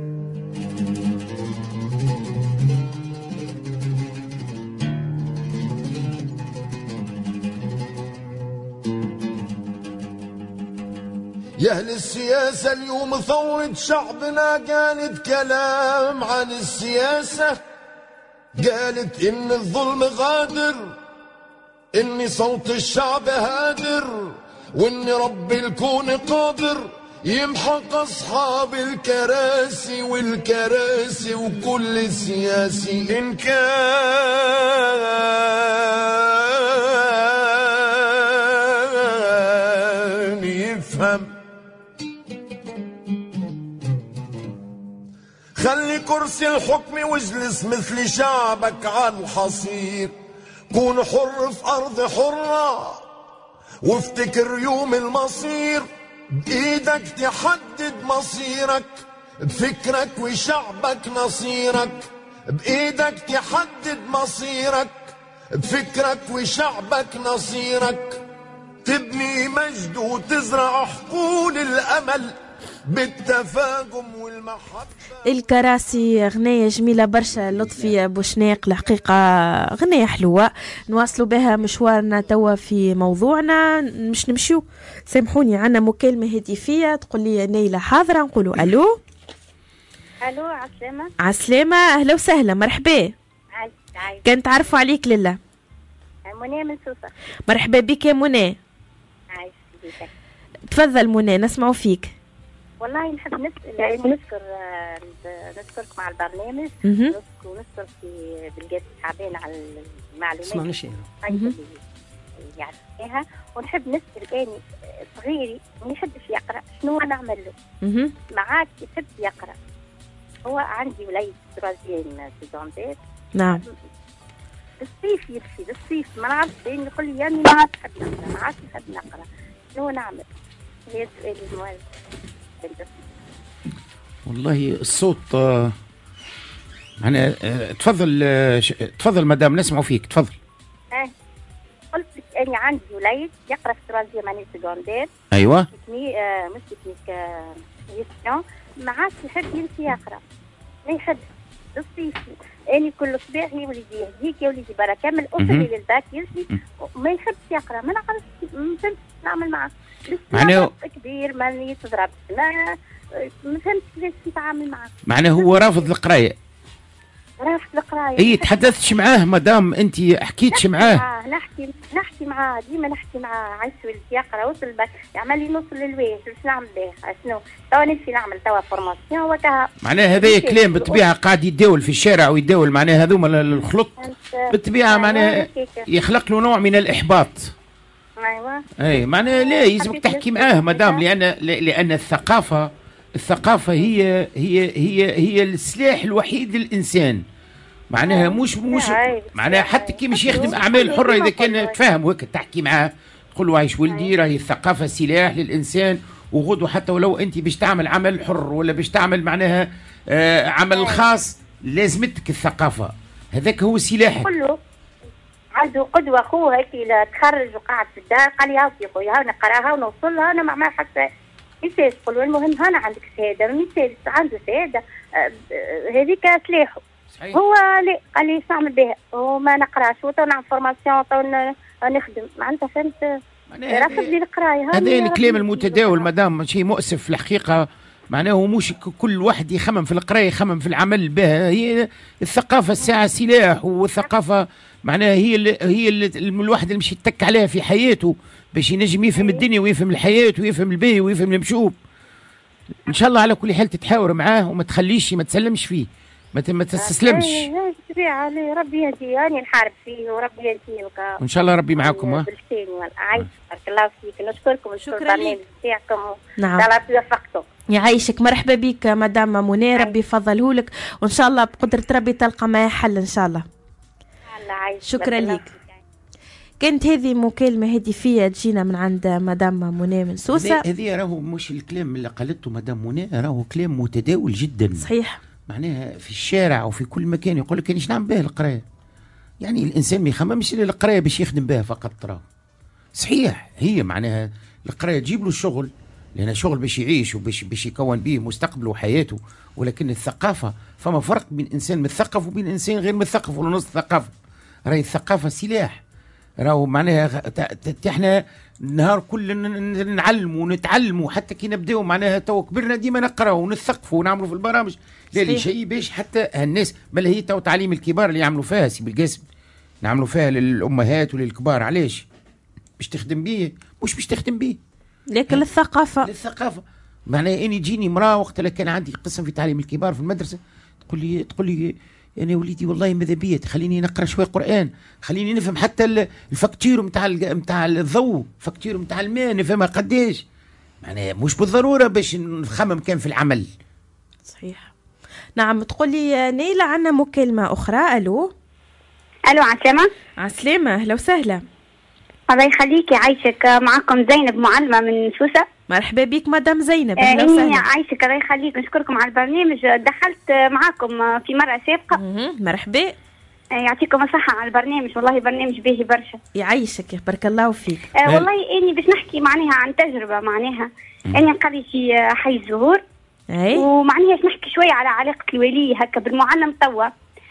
يا أهل السياسة اليوم ثورة شعبنا قالت كلام عن السياسة، قالت إن الظلم غادر، إن صوت الشعب هادر، وإن رب الكون قادر يمحق أصحاب الكراسي والكراسي، وكل سياسي إن كان يفهم. خلي كرسي الحكم واجلس مثل شعبك على الحصير، كون حر في أرض حرة وافتكر يوم المصير، بإيدك تحدد مصيرك بفكرك وشعبك نصيرك، بإيدك تحدد مصيرك بفكرك وشعبك نصيرك، تبني مجد وتزرع حقول الأمل بالتفاهم والمحبة. الكراسي غنية جميلة برشا، لطفي بوشناق الحقيقة غنية حلوة. نواصلوا بها مشوارنا توا في موضوعنا، مش نمشيو سامحوني عنا مكالمة هاتفية تقول لي نيلة حاضرة، نقولوا ألو. ألو عسلامة. عسلامة، أهلا وسهلا، مرحبا. كان تعرفوا عليك لله؟ منى من سوسة. مرحبا بك يا منى. عايش بيك. تفضل منى نسمعوا فيك. والله نحب نشكرك على البرنامج، ونشكر في بلقيت تعبان على المعلومات. اسمعنا شيء. يعني فيها، ونحب نسأل اني صغيري ما يحبش يقرا، شنو نعمل له؟ معاك يحب يقرا، هو عندي وليد ترازيين سيزونتير. نعم. الصيف يمشي للصيف ما نعرفش، يقول لي يامي ما عادش نحب نقرا، ما عادش نحب نقرا، شنو نعمل؟ هي سؤالي المهم. والله الصوت معناها تفضل مدام نسمعوا فيك، تفضل. قلت لك اني عندي وليد يقرا في ترازيام اني سكوندير. ايوه. مش تكنيك يسيون، ما عادش يحب يمشي يقرا، ما يحبش الصيف. اني كل اسبوع يا وليدي يهديك يا وليدي برا كامل اسري للباك يمشي، ما يحبش يقرا، ما نعرفش ما فهمتش نعمل معاه. معناه كبير ماني تضرب، ما فهمتش كيفاش نتعامل معاه. معناه هو رافض القرايه. رافض القرايه. اي تحدثتش معاه مدام انت حكيتش معاه؟ نحكي معاه ديما، نحكي معاه. عايش ولدي يقرا وصل الباك يعمل لي نوصل للواش، واش نعمل به؟ شنو توا نمشي نعمل توا فورماسيون وكها. معناه هذايا كلام بالطبيعه قاعد يتداول في الشارع ويتداول، معناه هذوما الخلط بالطبيعه معناه يخلق له نوع من الاحباط. ايوه. اي معناه لا يلزمك تحكي معاه مدام، لان الثقافه هي السلاح الوحيد للانسان. معناها مش معناها حتى كي مش يخدم اعمال حره، اذا كان تفهم وهيك تحكي معاه تقول له عايش ولدي راهي الثقافه سلاح للانسان، وغدو حتى ولو انت باش تعمل عمل حر ولا باش تعمل معناها عمل خاص لازمتك الثقافه، هذاك هو سلاحك. كله عنده قدوه اخوه هيك تخرج وقاعد في الدار قال لي هاوتي خويا ها نقراها ونوصلها انا مع حتى مثال تقول المهم هنا عندك شهاده، مثال عنده شهاده هذيك سلاحه. صحيح. هو لا قال لي ايش نعمل بها وما نقراش ونعمل فورماسيون نخدم، معناتها فهمت رافض لي القرايه. هذا الكلام المتداول مدام شيء مؤسف في الحقيقه، معناه مش كل واحد يخمم في القرايه يخمم في العمل بها. هي الثقافه الساعه سلاح، والثقافه معناها هي الواحد اللي مش يتك عليها في حياته باش ينجم يفهم الدنيا ويفهم الحياه ويفهم الباهي ويفهم المشوب. ان شاء الله على كل حال تتحاور معاه وما تخليش ما تسلمش فيه، ما تستسلمش. عليه ربي يهديني نحارب فيه وربي يهديك وان شاء الله ربي معاكم. عايش بارك الله فيك. نشكركم ونشكر البرنامج تاعكم. نعم. الله يوفقكم. يعيشك. مرحبا بك مدام منى، ربي يفضله لك، وان شاء الله بقدرة ربي تلقى معاه حل ان شاء الله. شكرا لك. كانت هذه مكالمة هاتفية تجينا من عند مدام منى من سوسة. هذه راهو مش الكلام اللي قالته مدام منى، راهو كلام متداول جدا. صحيح. معناها في الشارع وفي كل مكان يقول لك كانش نعمل بها القرايه. يعني الانسان ما يخممش الا القرايه باش يخدم بها فقط. ترى صحيح هي معناها القرايه تجيب له الشغل، لان شغل باش يعيش وباش يكون به مستقبله وحياته، ولكن الثقافه فما فرق بين انسان مثقف وبين انسان غير مثقف ولا نص ثقافه. راهي الثقافه سلاح، راهو معناها احنا نهار كل نعلموا ونتعلموا، حتى كي نبداو معناها تو كبرنا ديما نقراو ونثقفوا ونعملوا في البرامج لا شيء باش حتى الناس. بل هي تو تعليم الكبار اللي يعملوا فيها سي بالقاسم، نعملوا فيها للامهات وللكبار. علاش؟ باش تخدم بيه، مش باش تخدم بيه لكن للثقافه معناها اني جيني مراه وقت اللي كان عندي قسم في تعليم الكبار في المدرسه تقول لي انا وليدي والله ماذا بيا خليني نقرا شويه قران، خليني نفهم حتى الفاكتور نتاع الضوء، فاكتور نتاع الماء نفهمها قداش. معناها مش بالضروره باش نخمم كان في العمل. صحيح. نعم. تقول لي نيلة عندنا مكالمه اخرى. الو عسلامة. عسلامة، اهلا وسهلا. الله يخليك يعيشك. معكم زينب معلمة من سوسة. مرحبا بك مدام زينب، اهلا وسهلا. يعيشك الله يخليك. نشكركم على البرنامج. دخلت معكم في مرة سابقة. مرحبا. يعطيكم الصحة على البرنامج، والله برنامج باهي برشا. يعيشك بارك الله فيك. والله اني باش نحكي معناها عن تجربة معناها اني نقري في حي الزهور. ومعناها باش نحكي شوية على علاقة الولي هكا بالمعلم توا.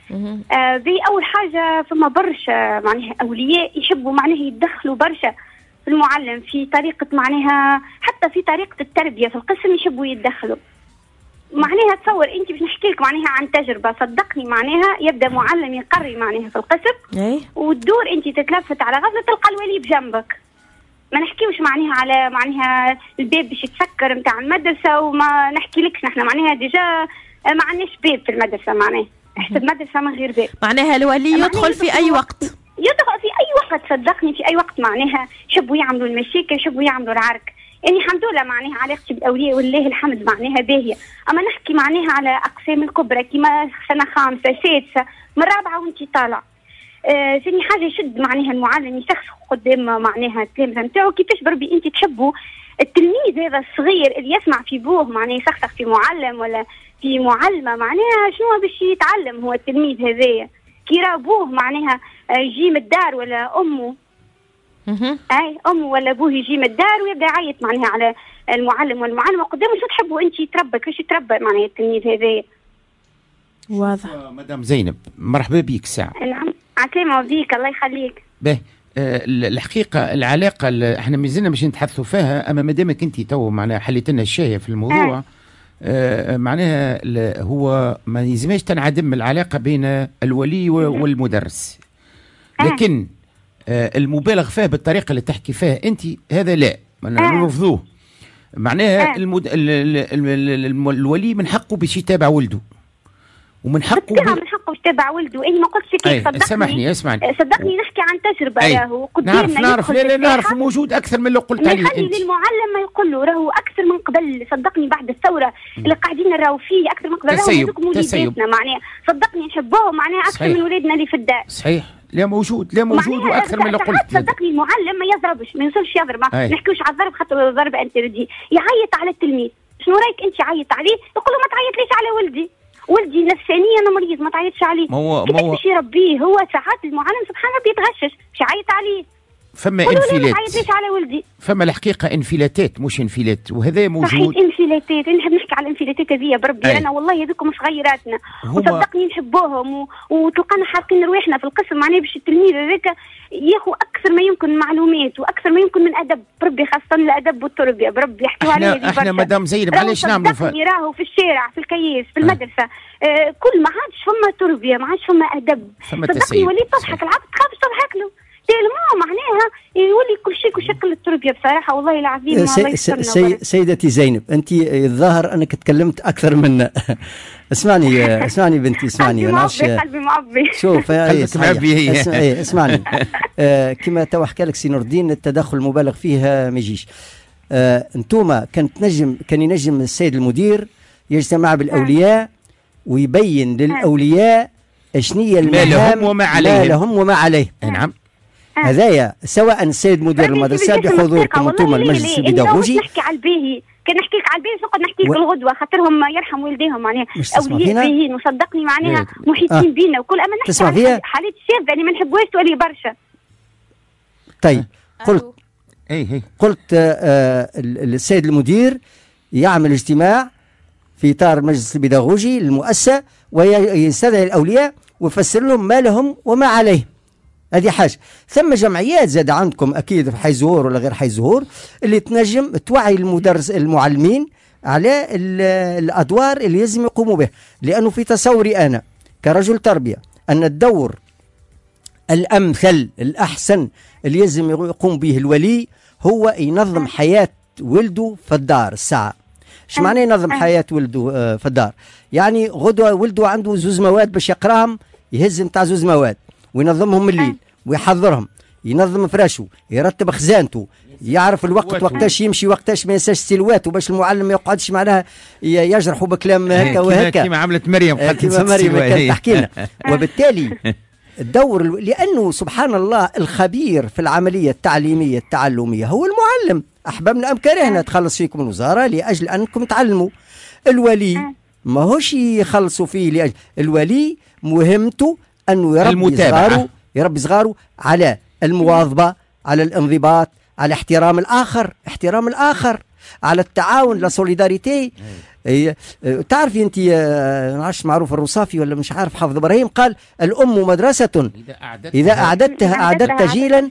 بأول حاجة فما برشا معناها أولياء يحبوا معناها يتدخلوا برشا في المعلم في طريقة معناها، حتى في طريقة التربية في القسم يحبوا يتدخلوا. معناها تصور أنت باش نحكي لك معناها عن تجربة صدقني. معناها يبدأ معلم يقري معناها في القسم وتدور أنت تتلفت على غفلة تلقى الولي بجنبك. ما نحكيوش معناها على معناها الباب باش يتسكر نتاع المدرسة وما نحكي لكش نحن معناها ديجا ما عندناش باب في المدرسة. معناها احسب مدرسة من غير باب. معناها الولي يدخل في أي وقت، يدخل في أي وقت صدقني، في أي وقت. معناها يحبوا يعملوا المشاكل، يحبوا يعملوا العرك. يعني الحمد لله معناها علاقتي بالأولياء ولله الحمد معناها باهية. أما نحكي معناها على أقسام الكبرى كما سنة 5 6 من 4 وانتي طالع. ثاني حاجة يشد معناها المعلم يسخسخ قدام معناها التلامذة نتاعو. كيفاش بربي انت تحبوا التلميذ هذا الصغير اللي يسمع في بوه معناها يسخسخ في معلم ولا في معلمة، معناها شنو باش يتعلم هو التلميذ هذايا؟ كي راه بوه معناها يجي من الدار ولا أمه أمه ولا أبوه يجي من الدار ويبدأ يعيط معناها على المعلم والمعلمة قدامه. شو تحبوا أنت يتربى كيفاش يتربى معناها التلميذ هذايا؟ واضح. مدام زينب مرحبا بك ساعة. نعم عسلامة بيك الله يخليك. باهي الحقيقة العلاقة احنا مازلنا باش نتحدثوا فيها، أما مادامك أنت تو معناها حليت لنا الشاية في الموضوع. معناها هو ما يلزمش تنعدم العلاقة بين الولي والمدرس، لكن المبالغ فيها بالطريقة اللي تحكي فيها أنت هذا لا نرفضوه. معناها الولي من حقه باش يتابع ولده ومن حقه من حقه يتابع ولده. اني ما قلتش كيف صدقني. سامحني اسمعني نحكي عن تجربه راهو قدامنا. نعرف موجود اكثر من اللي قلت عليه. نخلي للمعلم ما يقول له راهو اكثر من قبل صدقني بعد الثوره اللي قاعدين نراو فيه اكثر من قبل. راهو وليداتنا معناها صدقني نحبوهم معناها اكثر من ولادنا اللي في الدار. صحيح. لا موجود واكثر من اللي قلت. صدقني المعلم ما يضربش، ما يوصلش يضرب. ما نحكيوش على الضرب خاطر الضرب انتردي. يعيط على التلميذ. شنو رايك انت عيط عليه؟ يقول له ما تعيطليش على ولدي نفسانيا مريض ما تعيطش عليه. كيفاش باش يربيه هو؟ ساعات المعلم سبحان ربي يتغشش باش يعيط عليه. فما انفلات. ما تعيطليش على ولدي. فما الحقيقه انفلاتات مش انفلات، وهذا موجود. صحيح انفلاتات. نحب نحكي على الانفلاتات هذيا بربي. انا والله هذوكم صغيراتنا وصدقني نحبوهم وتلقانا حاطين رواحنا في القسم معناه باش التلميذ هذاك ياخذ اكثر ما يمكن من معلومات واكثر ما يمكن من ادب بربي، خاصه الادب والتربيه بربي يحكوا عليه. احنا مدام زينب علاش نعملوا راهو في الشارع في الكياس في المدرسه كل ما عادش فما تربيه ما عادش فما ادب. صدقني وليد تضحك العبد تخافش تضحك له. تيلمون معناها يولي كل شيء كشكل التربيه بصراحه والله العظيم. سيدتي زينب، انت الظاهر انك تكلمت اكثر منا. اسمعني بنتي، اسمعني. قلبي معبي. شوف قلبك معبي هي. اسمعني. كما تو حكى لك سي نور الدين، التدخل المبالغ فيها ما يجيش. انتوما كان ينجم السيد المدير يجتمع بالاولياء ويبين للاولياء شنية المهام ما لهم وما عليهم. نعم. هذايا سواء السيد مدير المدرسة بحضوركم انتم المجلس البيداغوجي. نحكي على الباهي، كان نحكي لك على الباهي نقعد نحكي لك الغدوه، خاطرهم يرحم والديهم معناها اولياء باهيين وصدقني معناها محيطين بينا وكل. اما نحكي على حالات الشاذة اللي ما نحبوهاش تولي برشا. طيب قلت السيد المدير يعمل اجتماع في اطار المجلس البيداغوجي للمؤسسه ويستدعي الاولياء ويفسر لهم ما لهم وما عليهم. هذه حاجه. ثم جمعيات زاد عندكم اكيد في حي زهور ولا غير حي زهور اللي تنجم توعي المعلمين على الادوار اللي لازم يقوموا بها. لانه في تصوري انا كرجل تربيه ان الدور الامثل الاحسن اللي لازم يقوم به الولي هو ينظم حياه ولده في الدار الساعه. ايش معنى ينظم حياه ولده في الدار؟ يعني غدوه ولده عنده 2 مواد باش يقراهم، يهز نتاع 2 مواد وينظمهم من الليل ويحضرهم، ينظم فراشه، يرتب خزانته، يعرف الوقت وقتاش يمشي وقتاش ما ينساش سلواته باش المعلم ما يقعدش معناها يجرحوا بكلام هكا وهكا كما عملت مريم كما مريم كانت تحكي لنا. وبالتالي الدور لأنه سبحان الله الخبير في العملية التعليمية التعلمية هو المعلم. أحببنا أم كرهنا تخلص فيكم الوزارة لأجل أنكم تعلموا. الولي ما هوش يخلصوا فيه لأجل الولي مهمته أنه يربي صغاره على المواظبة، على الانضباط، على احترام الآخر، على التعاون، لا سوليداريتي. تعرفي انت نعرفش معروف الرصافي ولا مش عارف حافظ ابراهيم قال الام مدرسه اذا اعددت جيلا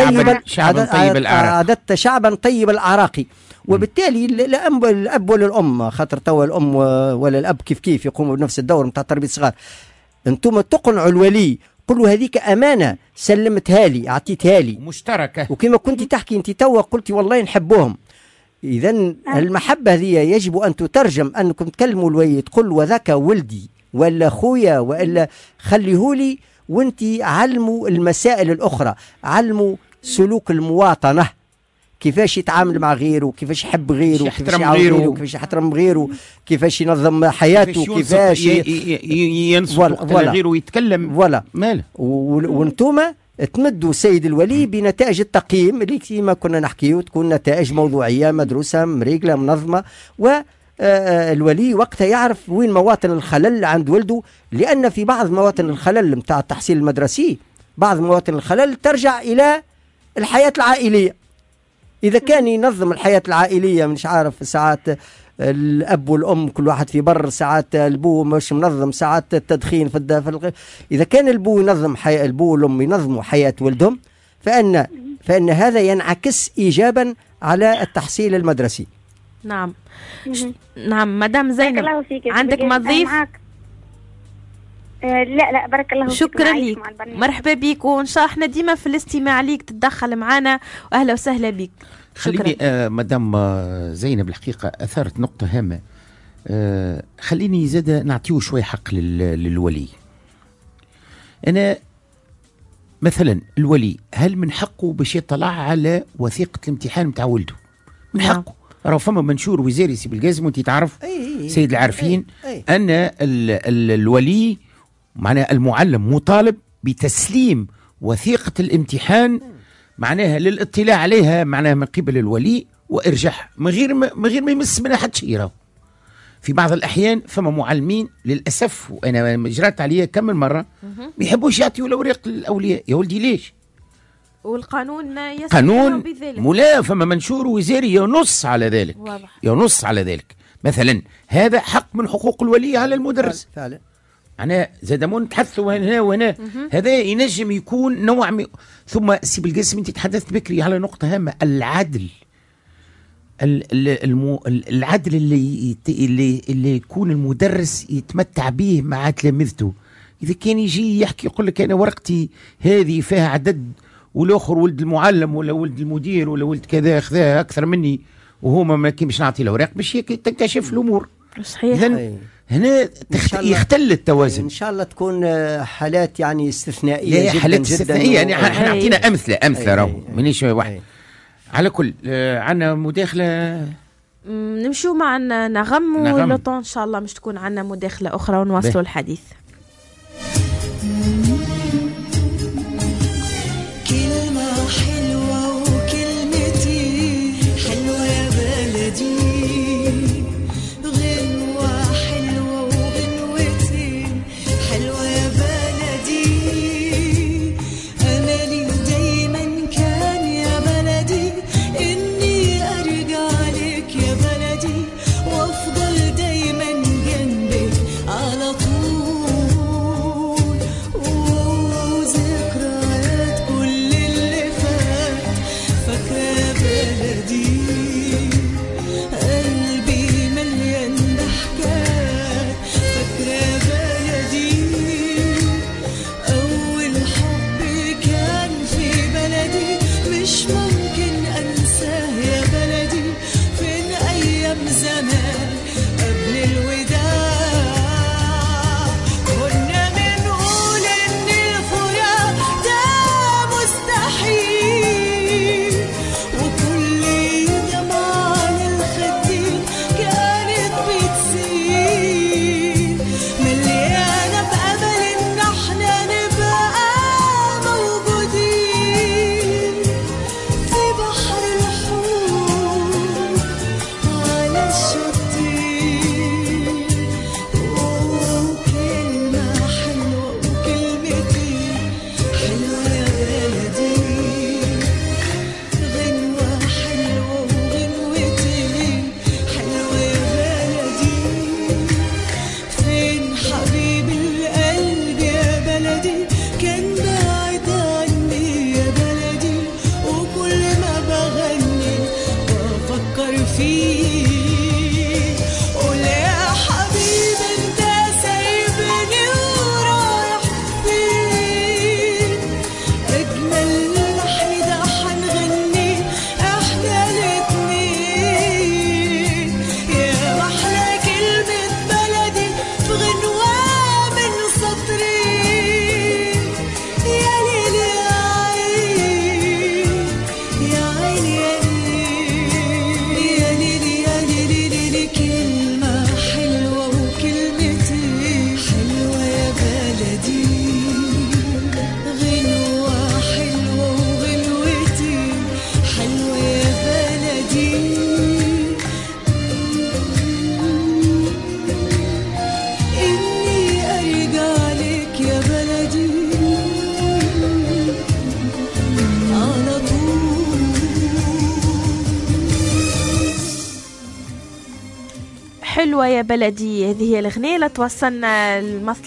اعددت شعبا طيب الاعراق. وبالتالي الاب ولا الام، خاطر توا الام ولا الاب كيف يقوموا بنفس الدور نتاع تربيه الصغار. انتم تقنعوا الولي، قلوا هذيك امانه سلمتها لي اعطيتها لي مشتركه، وكما كنت تحكي انت توا قلتي والله نحبوهم. إذا المحبة هذه يجب أن تترجم أنكم تكلموا الولي تقول وذاك ولدي ولا خويا وإلا خليهولي، وانت علموا المسائل الأخرى، علموا سلوك المواطنة، كيفاش يتعامل مع غيره، كيفاش يحب غيره، كيفاش يعاون غيره، كيفاش يحترم غيره، كيفاش ينظم حياته، كيفاش ينصت على غيره ويتكلم ماله. وانتوما تمدوا سيد الولي بنتائج التقييم اللي كما كنا نحكيه تكون نتائج موضوعية مدروسة مريقلة منظمة، والولي وقتها يعرف وين مواطن الخلل عند ولده. لأن في بعض مواطن الخلل متاع التحصيل المدرسي، بعض مواطن الخلل ترجع إلى الحياة العائلية. إذا كان ينظم الحياة العائلية مش عارف ساعات الأب والأم كل واحد في بر، ساعات البو مش منظم، ساعات التدخين في إذا كان البو ينظم البو والأم ينظموا حياة ولدهم فإن هذا ينعكس إيجابا على التحصيل المدرسي. نعم. نعم مدام زينب عندك مضيف؟ لا بارك الله فيك. شكرا لك، مرحبا بك، وإن شاء الله احنا ديما في الاستماع ليك تتدخل معنا، وأهلا وسهلا بك. خليني مدام زينب الحقيقة أثارت نقطة هامة. خليني زاد نعطيه شوي حق للولي. أنا مثلا الولي هل من حقه باش يطلع على وثيقة الامتحان متاع ولده؟ من حقه. راه فما منشور وزاري سي بالقاسم وانت تعرف سيد العارفين أن الولي معناها المعلم مطالب بتسليم وثيقة الامتحان معناها للاطلاع عليها معناها من قبل الولي وارجاعها من غير ما يمس منها حد شيء. في بعض الأحيان فما معلمين للأسف، وأنا جرات عليها كم من مرة ما يحبوش يعطيوا الأوراق للأولياء. يا ولدي ليش؟ والقانون قانون ملا فما منشور وزاري ينص على ذلك. ينص على ذلك. مثلا هذا حق من حقوق الولي على المدرس. فعلا. معناها زادمون نتحدثوا هنا وهنا. هذا ينجم يكون نوع ثم سي بالقاسم انت تحدثت بكري على نقطة هامة، العدل. العدل اللي يكون المدرس يتمتع به مع تلامذته. إذا كان يجي يحكي يقول لك أنا ورقتي هذه فيها عدد والاخر ولد المعلم ولا ولد المدير ولا ولد كذا خذا اكثر مني وهما ما كي مش نعطي الاوراق باش تنكشف الامور. صحيح. هنا يختل التوازن. ان شاء الله تكون حالات يعني استثنائيه جدا حالات جدا استثنائيه يعني احنا عطينا امثله راهو مانيش واحد. على كل عندنا مداخله نمشيو مع نغم ولطون ان شاء الله مش تكون عندنا مداخله اخرى ونواصلوا الحديث. كلمة حلوة وكلمتي حلوة يا بلدي، غنوة حلوة وغنوتي حلوة يا بلدي، أملي دايما كان يا بلدي إني أرجع لك يا بلدي وأفضل دايما جنبك على طول. حلوة يا بلدي، هذه هي الأغنية اللي توصلنا لمص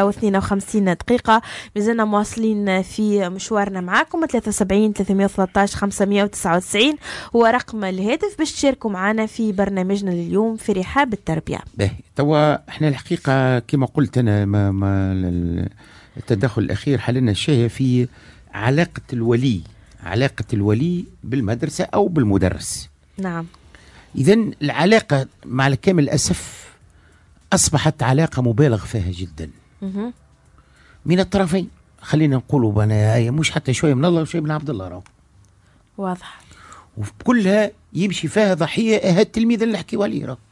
3:52 دقيقة. مازلنا مواصلين في مشوارنا معاكم. 73 313 599 هو رقم الهاتف باش تشاركوا معنا في برنامجنا اليوم في رحاب التربية. توا احنا الحقيقة كما قلت أنا التدخل الأخير حلنا الشيء في علاقة الولي بالمدرسة أو بالمدرس. نعم. إذن العلاقة مع كامل الأسف أصبحت علاقة مبالغ فيها جدا من الطرفين. خلينا نقولوا بنا مش حتى شوية من الله وشوية من عبد الله راهو واضح، وكلها يمشي فيها ضحية هذا التلميذ اللي نحكيو عليه راهو.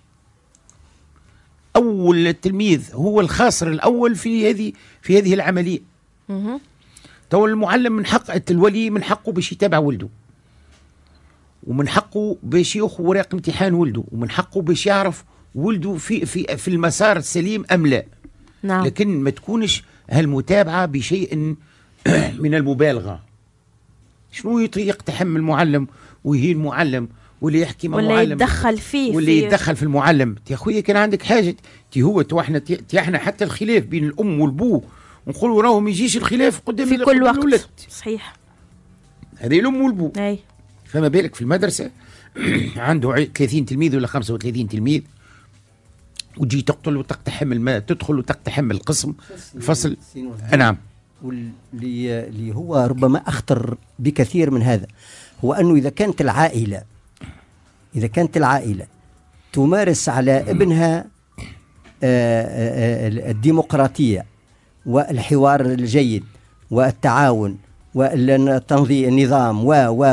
أول التلميذ هو الخاسر الأول في هذه العملية. تو المعلم من حق الولي من حقه باش يتابع ولده، ومن حقه باش ياخذ ورق امتحان ولده، ومن حقه باش يعرف ولده في المسار السليم ام لا. نعم. لكن ما تكونش هالمتابعه بشيء من المبالغه. شنو يقتحم المعلم ويهين المعلم ولا يحكي مع المعلم ولا يتدخل فيه ولا يتدخل في المعلم. يا خويا كان عندك حاجه هو احنا حتى الخلاف بين الام والبو ونقولوا راهو ما يجيش الخلاف قدام في كل وقت الولد. صحيح، هذه الام والبو. اي فما بالك في المدرسة عنده 30 تلميذ ولا 35 تلميذ، وتجي تقتل وتقتحم تدخل وتقتحم القسم الفصل. نعم واللي هو ربما أخطر بكثير من هذا هو أنه إذا كانت العائلة تمارس على ابنها الديمقراطية والحوار الجيد والتعاون والتنظيم النظام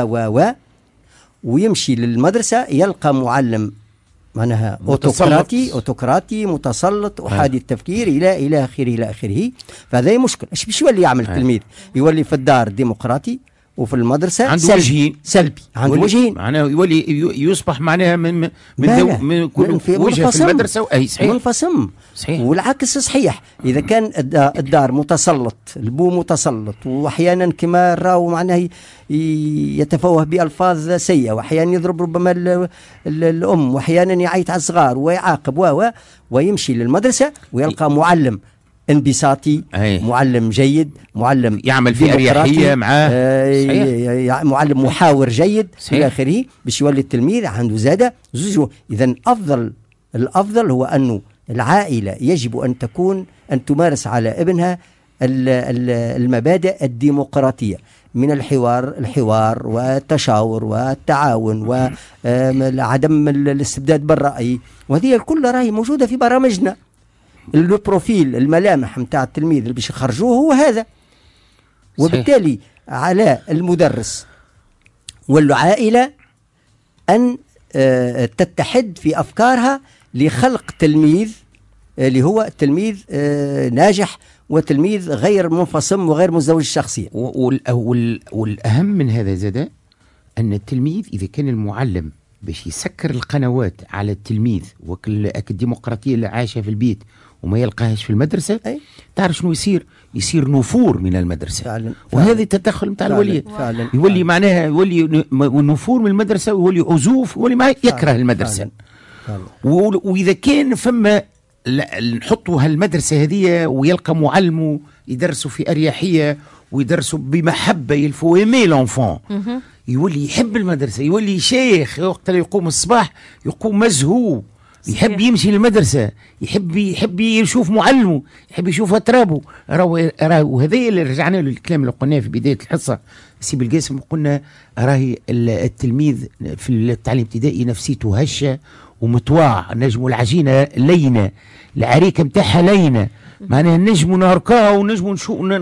ويمشي للمدرسة يلقى معلم معناها أوتوقراطي متسلط أحادي التفكير إلى آخره. فهذا مشكل. إيش باش يولي يعمل التلميذ؟ يولي في الدار ديمقراطي وفي المدرسة عنده وجهين سلبي، عنده وجهين معناه يولي يصبح معناها من كل وجه في المدرسة صحيح منفصم صحيح. والعكس صحيح. إذا كان الدار متسلط، البو متسلط، وأحيانا كما راو معناه يتفوه بألفاظ سيئة، وأحيانا يضرب ربما الأم، وأحيانا يعيط على الصغار ويعاقب ويمشي للمدرسة ويلقى معلم انبساطي، معلم جيد، معلم يعمل في أريحية معاه، معلم محاور جيد إلى آخره، باش يولي التلميذ عنده زادة زوج. إذن الأفضل هو أنه العائلة يجب أن تمارس على ابنها المبادئ الديمقراطية من الحوار والتشاور والتعاون وعدم الاستبداد بالرأي، وهذه كلها راهي موجودة في برامجنا. البروفيل الملامح متاع التلميذ اللي باش يخرجوه هو هذا. وبالتالي على المدرس والعائلة أن تتحد في أفكارها لخلق تلميذ اللي هو تلميذ ناجح وتلميذ غير منفصم وغير مزدوج الشخصية. والأهم من هذا زاد أن التلميذ إذا كان المعلم باش يسكر القنوات على التلميذ الديمقراطية اللي عايشة في البيت وما يلقاهاش في المدرسة، تعرف شنو يصير نفور من المدرسة فعلا. وهذا التدخل نتاع الولي يولي معناها يولي نفور من المدرسة ويولي عزوف ويولي ما يكره المدرسة فعلا. وإذا كان فما نحطوا هالمدرسة هذه ويلقى معلمه يدرسوا في أريحية ويدرسوا بمحبة، يلفو ايمي لونفون، يولي يحب المدرسة، يولي شيخ وقت اللي يقوم الصباح يقوم مزهو، يحب يمشي للمدرسة، يحب يشوف معلمه، يحب يشوف أترابه. وهذا اللي رجعنا له الكلام اللي قلناه في بداية الحصة سي بالقاسم، قلنا راهي التلميذ في التعليم الابتدائي نفسيته هشة ومتواع، نجم العجينة لينة، العريكة متاعها لينة، معناها نجموا نهركاها ونجموا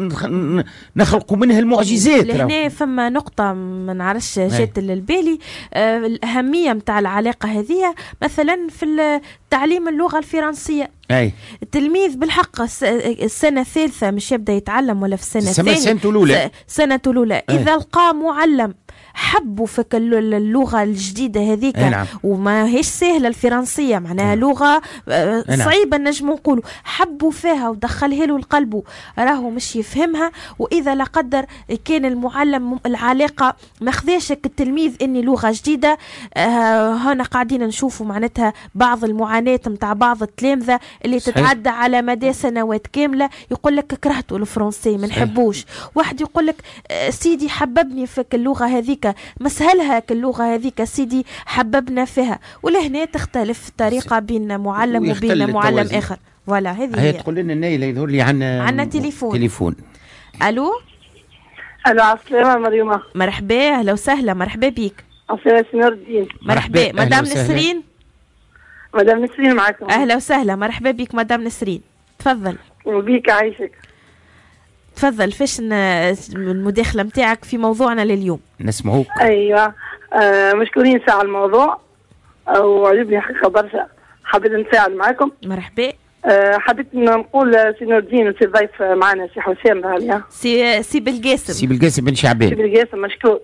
نخلقوا منها المعجزات. لهنا فما نقطة ما نعرفش جات للبالي، الأهمية متاع العلاقة هذه مثلا في تعليم اللغة الفرنسية. التلميذ بالحق السنة الثالثة مش يبدأ يتعلم ولا في السنة الثانية سنة الأولى إذا لقى معلم حبوا فك اللغة الجديدة هذيك، وما هيش سهلة الفرنسية، معناها لغة صعيبة نجم نقولوا، حبوا فيها ودخلها له لقلبه، راهو مش يفهمها. وإذا لا قدر كان المعلم العلاقة ما خذاشك التلميذ إني لغة جديدة، هنا قاعدين نشوفوا معناتها بعض المعاناة متاع بعض التلامذة اللي تتعدى على مدى سنوات كاملة، يقول لك كرهتوا الفرنسي ما نحبوش، واحد يقول لك سيدي حببني فيك اللغة هذيك، مسهلها اللغة هذيك سيدي حببنا فيها. ولهنا تختلف الطريقة بين معلم وبين معلم آخر. ولا هذه تقول لنا النايلة يظهر لي عنا تليفون. ألو السلام مريومة. مرحبا، أهلا وسهلا، مرحبا بيك. السلام سنور الدين. مرحبا مدام نسرين. مدام نسرين معكم. أهلا وسهلا، مرحبا بيك مدام نسرين، تفضل. وبيك عايشك. تفضل، فاش المداخلة متاعك في موضوعنا لليوم؟ نسمعوك. أيوة مشكورين ساعة الموضوع وعجبني حقيقة برشا، حبيت نتفاعل معكم. مرحبا. حبيت نقول سي نور الدين وسي الضيف معنا سي حسام غالية، سي بالقاسم. سي بالقاسم بن شعبان. سي بالقاسم مشكور.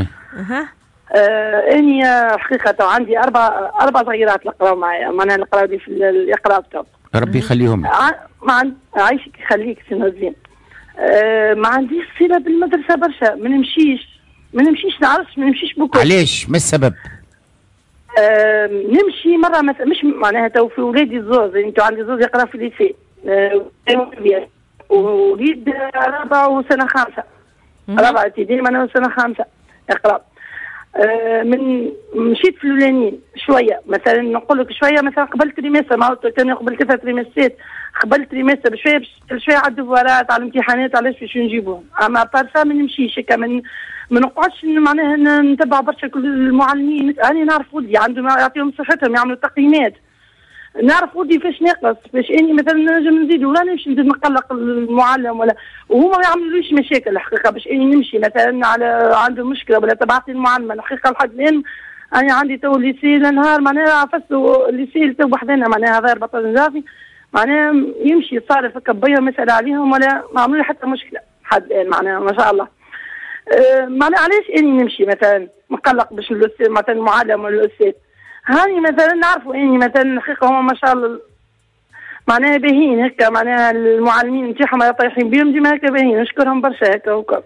اني حقيقة عندي أربع صغيرات يقراو معايا، معناها نقراو لي في الإقراء بتاعهم. ربي يخليهم لك. عايشك يخليك سي نور الدين. ما عنديش صلة بالمدرسة برشا، ما نمشيش بكل. علاش؟ ما السبب؟ نمشي مرة مثلا مش معناها تو في ولادي الزوز، انتو عندي زوز يقرا في الليسي وليد رابعة وسنة خامسة، رابعة ابتدائي أنا وسنة خامسة يقرا. من مشيت في الاولانيين شويه، مثلا نقول لك شويه، مثلا قبل تريمستر، ما كان قبل 3 تريمسترات، قبل تريمستر بشويه على الدفوارات، على الامتحانات، علاش باش نجيبوهم. اما بارسا ما نمشيش هكا، ما نقعدش معناها نتبع برشا كل المعلمين. انا نعرف ولدي عندهم يعطيهم صحتهم، يعملوا تقييمات، نعرف ودي فاش ناقص، فاش اني مثلا نجم نزيد ولا نمشي نقلق المعلم ولا، وهما ما يعملوليش مشاكل الحقيقه باش اني نمشي مثلا على عنده مشكله ولا تبعث لي المعلمه. الحقيقه لحد الان انا عندي تو ليسي لنهار معناها عفسوا الليسي تو وحدنا معناها غير بطل نجافي معناها يمشي صارف هكا بيا مسألة عليهم ولا ما عملوا لي حتى مشكله لحد الان معناها ما شاء الله. معناها علاش اني نمشي مثلا مقلق باش الاستاذ مثلا المعلم ولا الاستاذ هاني مثلا نعرفوا اني مثلا الحقيقه هما ما شاء الله معناها باهين هكا، معناها المعلمين نتاعهم طايحين بهم ديما هكا باهين، نشكرهم برشا هكا وكا.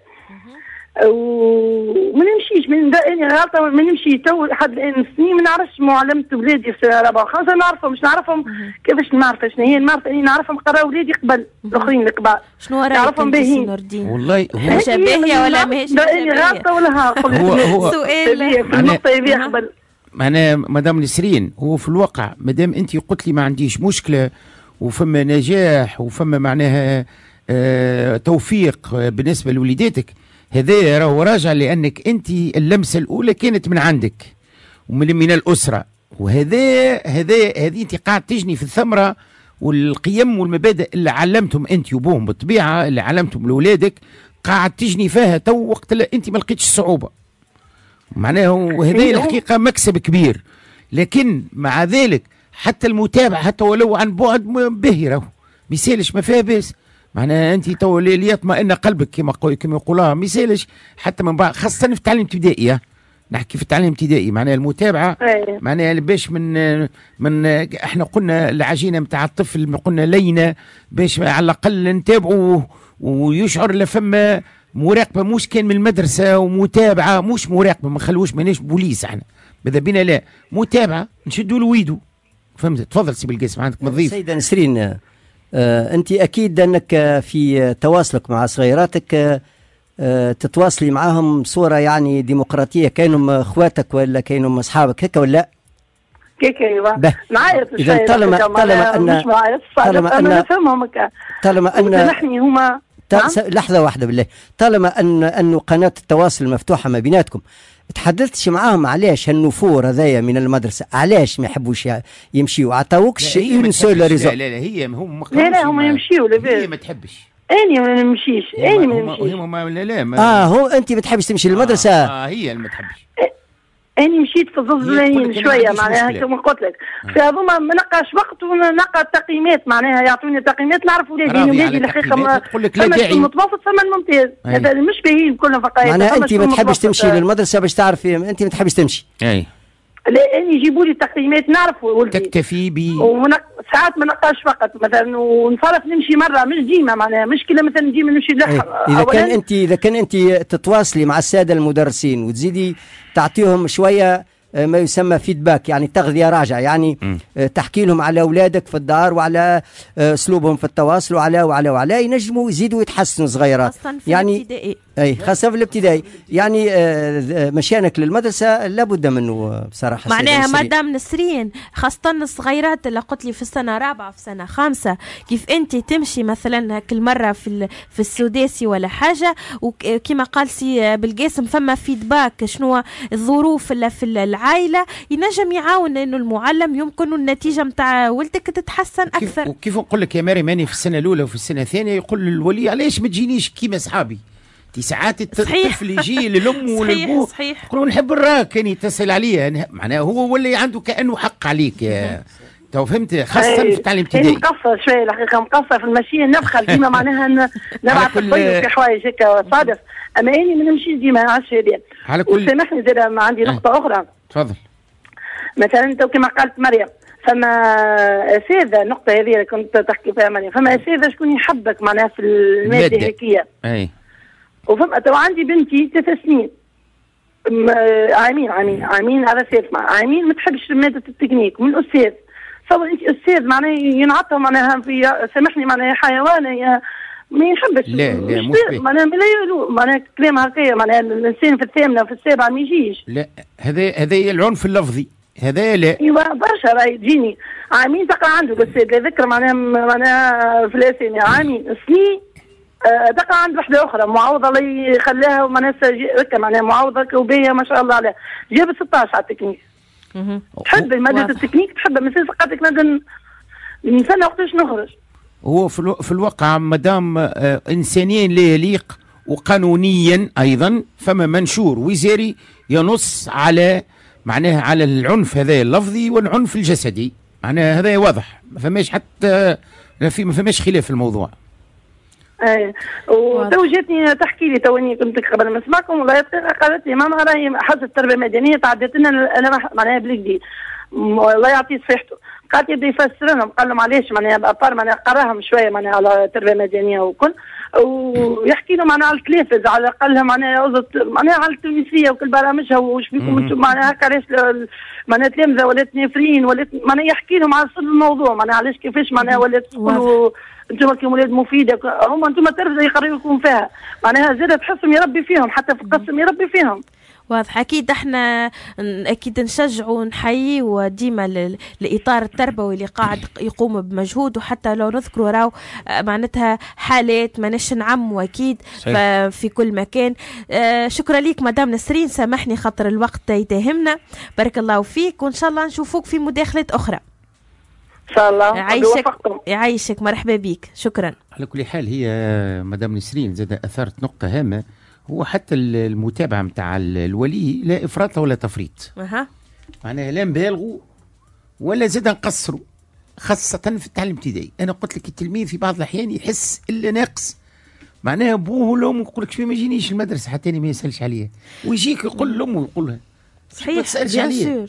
وما نمشيش من اني غلطه، ما نمشي تو لحد الان سنين ما نعرفش معلمة ولادي في سنه رابعه وخمسه، نعرفهم مش نعرفهم كيفاش نعرف شنو هي، نعرف اني نعرفهم قراو ولادي قبل الاخرين الكبار. شنو رايك نعرفهم باهين والله ماهيش باهيه ولا ماهيش اني غلطه ولا ها هو سؤال في النقطه هذه قبل. معناها مدام نسرين، هو في الواقع مادام انت قلت لي ما عنديش مشكله وفما نجاح وفما معناها توفيق بالنسبه لوليداتك، هذا راهو راجع لانك انت اللمسه الاولى كانت من عندك ومن الاسره، هذه انت قاعد تجني في الثمره والقيم والمبادئ اللي علمتهم انت وبوهم بالطبيعه، اللي علمتهم لاولادك قاعد تجني فيها تو وقت اللي انت ما لقيتش الصعوبه. معناها وهذه الحقيقه مكسب كبير، لكن مع ذلك حتى المتابعه حتى ولو عن بعد باهي راهو ما يسالش، ما فيها باس. معناها انت تو ليطمئن قلبك كما يقولوها ما يسالش حتى من بعد، خاصه في التعليم الابتدائي. نحكي في التعليم الابتدائي معناها المتابعه، معناها باش من احنا قلنا العجينه نتاع الطفل قلنا لينه باش على الاقل نتابعوه ويشعر لفما مراقبه، مش كان من المدرسه ومتابعه، مش مراقبه ما نخلوش ماناش بوليس احنا ماذا بينا، لا متابعه نشدوا له ويدو. فهمت؟ تفضل سي بالقاسم عندك مضيف. سيدة نسرين، انت اكيد انك في تواصلك مع صغيراتك تتواصلي معاهم بصوره يعني ديمقراطيه، كانهم اخواتك ولا كانهم اصحابك هكا ولا؟ كيك ايوا نعيط اذا طالما ان سامحني هما لحظه واحده بالله، طالما انه قناه التواصل مفتوحه ما بيناتكم، تحدثتش معاهم علاش هالنفور هذايا من المدرسه، علاش ما يحبوش يمشيوا؟ عطاوكش اون سول ريزون؟ لا هي هم لا هم يمشيوا هي ما تحبش، اني ما نمشيش، اني ما نمشيش. لا هو انت ما تحبش تمشي للمدرسه؟ هي اللي ما تحبش. اني مشيت في الظلين شويه معناها كما قلت لك، فهذوما ما نلقاش وقت ونلقى التقييمات، معناها يعطوني تقييمات نعرف ولادي الحقيقه تقول لك لا داعي المتوسط ثم الممتاز، هذا مش باهيين كلهم فقايا. معناها انت ما تحبش تمشي للمدرسه باش تعرفي، انت ما تحبش تمشي. اي لا اني يجيبوا لي تقييمات نعرف ولدي تكتفي ب ساعات ما نلقاش وقت مثلا، ونصرف نمشي مره مش ديما، معناها مشكله مثلا ديما نمشي لحق. اذا كان انت تتواصلي مع الساده المدرسين وتزيدي تعطيهم شويه ما يسمى فيدباك، يعني تغذية راجعة، يعني تحكي لهم على أولادك في الدار وعلى أسلوبهم في التواصل وعلى ينجموا يزيدوا يتحسنوا صغيرات، يعني الابتدائي. أي خاصة في الابتدائي، يعني مشيانك للمدرسة لابد منه بصراحة. معناها مدام نسرين خاصة الصغيرات اللي قلت لي في السنة رابعة في سنة خامسة، كيف أنت تمشي مثلا كل مرة في السداسي ولا حاجة، وكما قال سي بالقاسم فما فيدباك شنو الظروف اللي في العائلة، ينجم يعاون انه المعلم يمكن النتيجة متاع ولدك تتحسن اكثر. وكيف نقول لك يا مريم، ماني في السنة الأولى وفي السنة الثانية يقول للولي علاش ما تجينيش كيما صحابي؟ ساعات الطفل يجي للام وللبو يقولوا نحب نراك، كان يتصل عليا، معناها هو ولا عنده كأنه حق عليك تو فهمت، خاصة في التعليم الابتدائي. مقصر شوية الحقيقة، مقصر في المشي، نبخل ديما معناها نبعث البيض في حوايج هكا صادف، أما أني ما نمشيش ديما عاش هذه. على كل سامحني زاد ما عندي نقطة أخرى. تفضل. مثلا تو كما قالت مريم، فما أساتذة، النقطة هذه كنت تحكي فيها مريم، فما أساتذة شكون يحبك معناها في المادة هيكية. أي. وفما تو عندي بنتي 3 سنين، عامين على ثالث عامين ما تحبش مادة التكنيك من الأستاذ. صور انت استاذ معناها ينعطى معناها في سامحني معناها حيوانه ما يحبش. لا مش معناها لا يقولوا معناها كلام هكايا، معناها الانسان في الثامنه في السابعه ما يجيش. لا هذا العنف اللفظي هذا لا. ايوا برشا راهي تجيني عامين تقرا عنده بس ذكر معناها في الاسامي عامين سنين تقرا عند وحده اخرى معوضه اللي خلاها معناها هكا معناها معوضه وبيه ما شاء الله عليها جابت 16 على التكنيك. تحب ماده التكنيك تحبها من سنه قالت لك نستنى وقتاش نخرج. هو في الواقع مادام انسانيا لا يليق وقانونيا ايضا فما منشور وزاري ينص على معناها على العنف هذا اللفظي والعنف الجسدي، معناها هذا واضح ما فماش حتى ما فماش خلاف في الموضوع. ايه وتو جاتني تحكي لي توني كنت قبل ما نسمعكم والله قالت لي ماما راهي حصه التربيه المدنيه تعدت لنا انا معناها بالكدي الله يعطيه صحته. قالت يبدا يفسر لهم قال لهم علاش معناها ابار معناها قراهم شويه معناها على التربيه المدنيه وكل ويحكي لهم معناها على التلفز على قال لهم معناها على التونسيه وكل برامجها وش بيكم انتم معناها هكا علاش معناها تلامذه ولات نافرين ولات معناها يحكي لهم على صلب الموضوع معناها علاش كيفاش معناها ولات تقولوا انتم كولاد مفيده هم انتم تربيه يقرروا لكم فيها معناها زاد تحسهم يربي فيهم حتى في القسم يربي فيهم. واضح. اكيد احنا اكيد نشجعوا ونحييه ديما الاطار التربوي اللي قاعد يقوم بمجهود، وحتى لو نذكروا راهو معناتها حالات ماناش نعموا اكيد في كل مكان. شكرا ليك مدام نسرين، سامحني خاطر الوقت يتهمنا. بارك الله فيك، وان شاء الله نشوفوك في مداخلات اخرى ان شاء الله. يعيشك مرحبا بك. شكرا. على كل حال هي مدام نسرين زاد اثارت نقطه هامه، هو حتى المتابعه نتاع الولي لا افراط ولا تفريط. معناها لا نبالغوا ولا زاد نقصروا، خاصه في التعليم الابتدائي. انا قلت لك التلميذ في بعض الاحيان يحس الا ناقص، معناها ابوه ولا امه يقول لك شويه ما يجينيش المدرسه حتى انا ما يسالش عليها، ويجيك يقول لامه يقول لها صحيح ما تسالش عليها.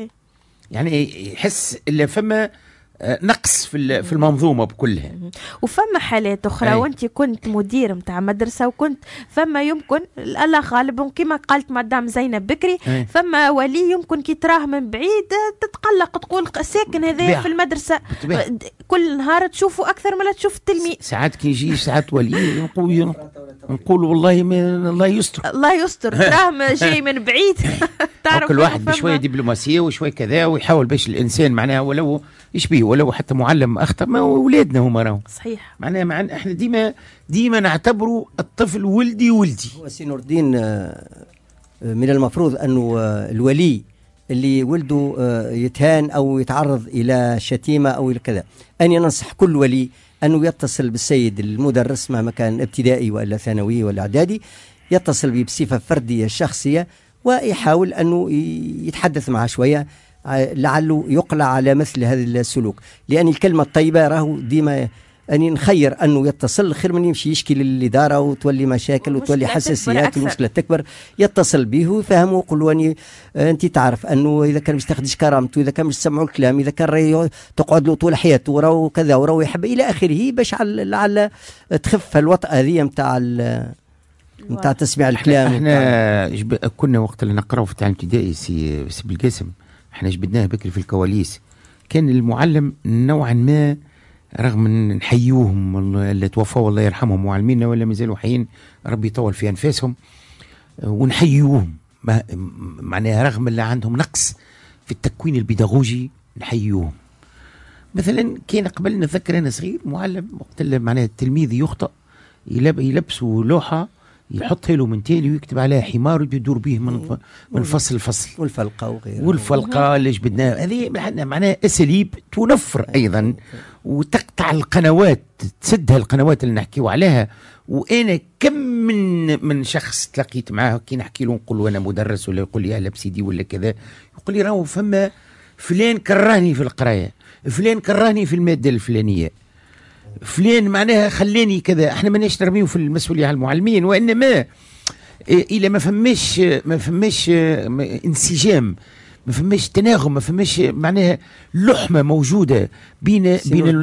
يعني يحس الا فما نقص في المنظومه بكلها. وفما حالات اخرى وانت كنت مدير نتاع مدرسه وكنت فما يمكن الله غالب كما قالت مدام زينب بكري فما ولي يمكن كي تراه من بعيد تتقلق تقول ساكن هذا في المدرسه كل نهار تشوفه اكثر ما لا تشوف التلميذ. ساعات كي يجي ساعات ولي نقول والله الله يستر الله يستر تراه جاي من بعيد. تعرف كل واحد بشويه دبلوماسيه وشويه كذا ويحاول باش الانسان معناها ولو يشبيه ولو حتى معلم اخطا ما اولادنا هما راهو صحيح. معناها احنا ديما نعتبروا الطفل ولدي. هو سي نور الدين من المفروض انه الولي اللي ولده يتهان او يتعرض الى شتيمه او الى كذا، اني ننصح كل ولي انه يتصل بالسيد المدرس مهما كان ابتدائي ولا ثانوي ولا اعدادي، يتصل به بصفه فرديه شخصيه ويحاول انه يتحدث معه شويه لعله يقلع على مثل هذا السلوك، لأن الكلمة الطيبة راهو ديما أني نخير أنه يتصل خير من يمشي يشكي للإدارة وتولي مشاكل وتولي حساسيات والمشكلة تكبر. يتصل به ويفهمه ويقول أني أنت تعرف أنه إذا كان مش تاخدش كرامته، إذا كان مش تسمعوا الكلام، إذا كان تقعد له طول حياته وراه كذا وراه يحب إلى آخره، باش لعل تخف الوطأة هذه نتاع تسميع الكلام. احنا كنا وقت اللي نقراو في التعليم الابتدائي سي بالقاسم احنا جبدناه بكري في الكواليس، كان المعلم نوعا ما رغم ان نحيوهم اللي توفوا الله يرحمهم معلمينا ولا مازالوا حيين ربي يطول في انفاسهم ونحيوهم، معناها رغم اللي عندهم نقص في التكوين البيداغوجي نحيوهم. مثلا كان قبل نتذكر انا صغير معلم وقت اللي معناها التلميذ يخطأ يلبسوا لوحه يحطها له من تالي ويكتب عليها حمار يدور به من فصل لفصل، والفلقه وغيرها والفلقه اللي جبدناها هذه معناها اساليب تنفر ايضا وتقطع القنوات تسدها القنوات اللي نحكيو عليها. وانا كم من شخص تلاقيت معاه كي نحكي له نقول له انا مدرس ولا يقول لي اهلا بسيدي ولا كذا، يقول لي راهو فما فلان كرهني في القرايه، فلان كرهني في الماده الفلانيه، فلان معناها خلاني كذا. احنا ماناش نرميو في المسؤوليه على المعلمين، وانما الى ما فماش انسجام، ما فماش تناغم، ما فماش معناها لحمه موجوده بين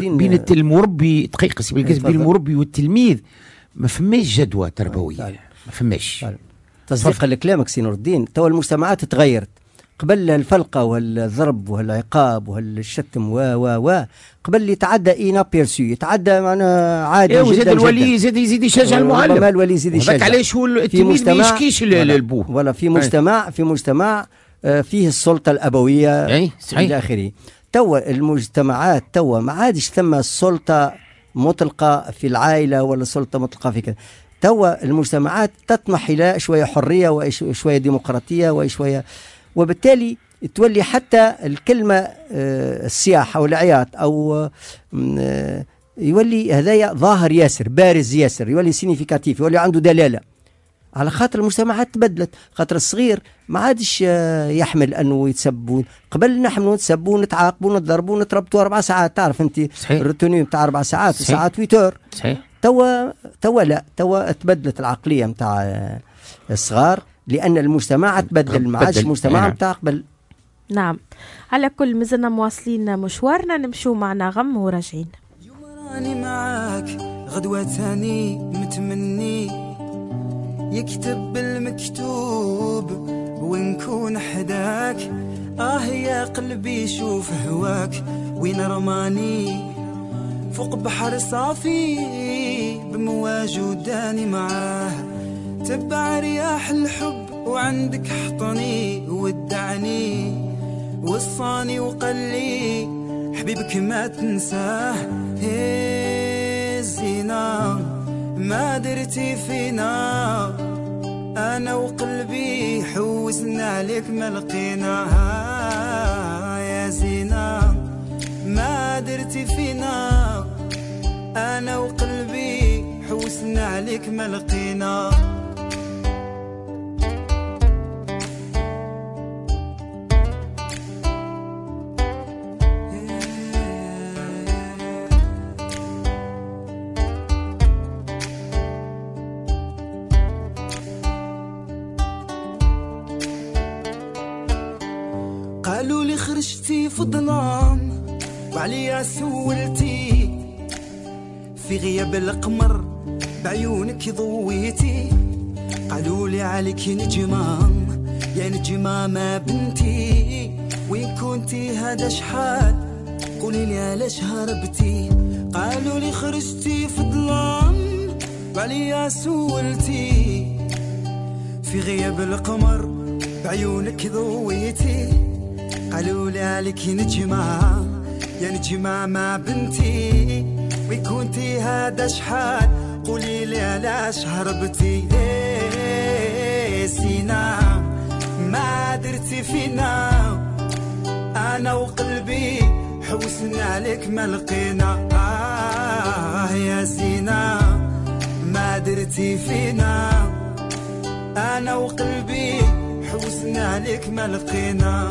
المربي دقيقه سي بالقاسم بين المربي والتلميذ، ما فماش جدوى تربويه، ما فماش. تصديقا لكلامك سي نور الدين، توا المجتمعات تغيرت، قبل الفلقة والضرب والعقاب والشتم و قبل يتعدى إنابيرسو، يتعدى معنا عادي جدا. الولي يزيد يشجع المعلم. الولي يزيد يشجع. علاش هو التلميذ ما يشكيش للبوه. ولا في مجتمع فيه السلطة الأبوية إلى آخره. توا المجتمعات ما عادش ثم السلطة مطلقة في العائلة ولا سلطة مطلقة في كذا. توا المجتمعات تطمح إلى شوية حرية وشوية ديمقراطية وشوية، وبالتالي تولي حتى الكلمة السياحة أو العياط أو يولي هذايا ظاهر ياسر، بارز ياسر، يولي سينيفيكاتيف، يولي عنده دلالة، على خاطر المجتمعات تبدلت. خاطر الصغير ما عادش يحمل أنه يتسبون. قبل نحن نتسبون نتعاقبون نضربون نتربطوا 4 ساعات، تعرف أنت الروتوني بتاع 4 ساعات وساعات 8 صحيح. توا لا، توا تبدلت العقلية متاع الصغار، لأن المجتمع تبدل، ما عادش المجتمع متاع قبل. نعم. على كل مازلنا مواصلين مشوارنا، نمشوا معنا غم وراجعين. اليوم راني معاك، غدوة تاني متمني يكتب المكتوب ونكون حداك. يا قلبي شوف هواك وين رماني، فوق بحر صافي بمواج وداني معاه. تبع رياح الحب وعندك حطني ودعني، وصاني وقلي حبيبك ما تنساه. الزينة ما درتي فينا، أنا وقلبي حوسنا عليك ما لقيناها. يا زينة ما درتي فينا، أنا وقلبي حوسنا عليك ما لقينا. قالوا لي خرجتي في الظلام وعليا سولتي، في غياب القمر بعيونك ضويتي. قالوا لي عليك نجمة يا نجمة ما بنتي، وين كنتي هذا شحال قولي لي علاش هربتي. قالوا لي خرجتي في الظلام وعليا سولتي، في غياب القمر بعيونك ضويتي. قالوا لي عليك نجمة يا نجمة ما بنتي، وين كنتي هذا شحال قولي لي علاش هربتي. سينا ما درتي فينا، أنا وقلبي حوسنا عليك ما لقينا. يا سينا ما درتي فينا، أنا وقلبي حوسنا عليك ما لقينا.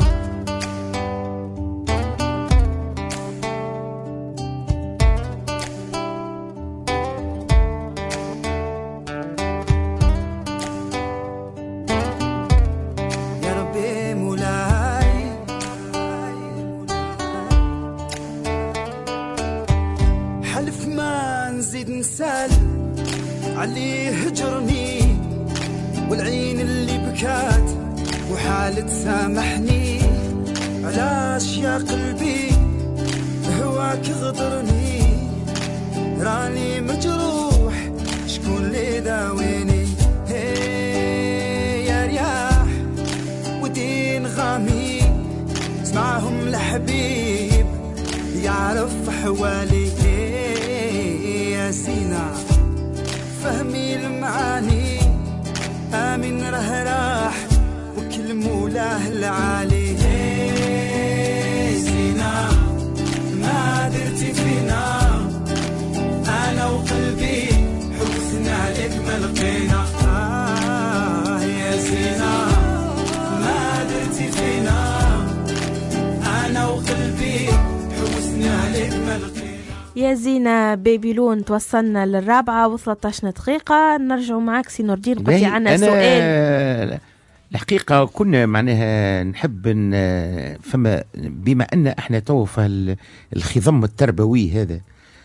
علي هجرني والعين اللي بكات وحالة سامحني. علاش يا قلبي هواك غدرني، راني مجروح شكون اللي داويني. يا رياح ودين غامي اسمعهم الحبيب يعرف حوالي. يا زينة فهمي المعاني، آمن راح وكل مولاه العالي. زينة ما درتي فينا، أنا وقلبي حوسنا عليك ما لقينا. يا زينة ما درتي فينا، أنا وقلبي حوسنا عليك ما لقينا. يا زينة بابيلون، توصلنا لل4 و13 دقيقة. نرجع معك سي نور الدين، قلتي عنا سؤال. الحقيقة كنا معناها نحب فما بما أن احنا تو في الخضم التربوي هذا،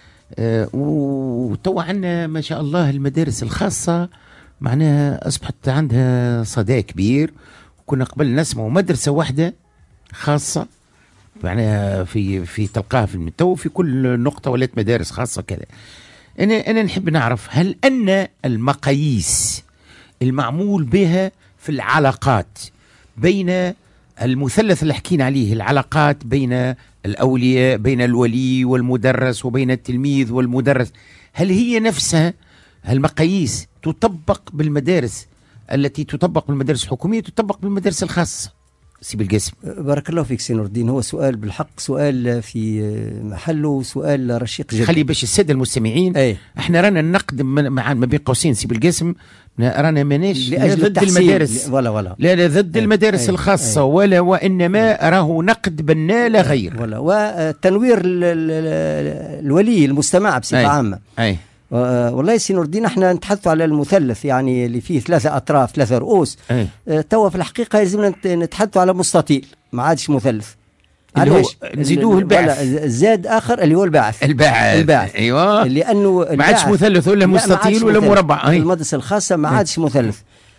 وتو عندنا ما شاء الله المدارس الخاصة معناها أصبحت عندها صدى كبير، كنا قبل نسمع مدرسة واحدة خاصة، معناها في تلقاها في المتو في كل نقطة ولات مدارس خاصة كذا. أنا نحب نعرف هل أن المقاييس المعمول بها في العلاقات بين المثلث اللي حكينا عليه، العلاقات بين الأولياء، بين الولي والمدرس، وبين التلميذ والمدرس، هل هي نفسها المقاييس تطبق بالمدارس التي تطبق بالمدارس الحكومية، تطبق بالمدارس الخاصة؟ سي بالقاسم. بارك الله فيك سي نور الدين، هو سؤال بالحق، سؤال في محله، سؤال رشيق جدا. خلي باش الساده المستمعين احنا رانا نقدم ما بين قوسين سي بالقاسم، رانا ماناش ضد المدارس لا ضد المدارس الخاصه ولا، وانما راه نقد بناء لا غير، ولا وتنوير الولي المستمع بصفه عامه. والله سي نور الدين احنا نتحدث على المثلث يعني اللي فيه 3 أطراف 3 رؤوس. توا في الحقيقه لازمنا نتحدث على مستطيل، ما عادش مثلث، علاش نزيدوه الباعث، زاد اخر اللي هو الباعث. ايوه، لانه ما عادش مثلث ولا مستطيل ولا مربع. المدرسه الخاصه ما عادش مثلث.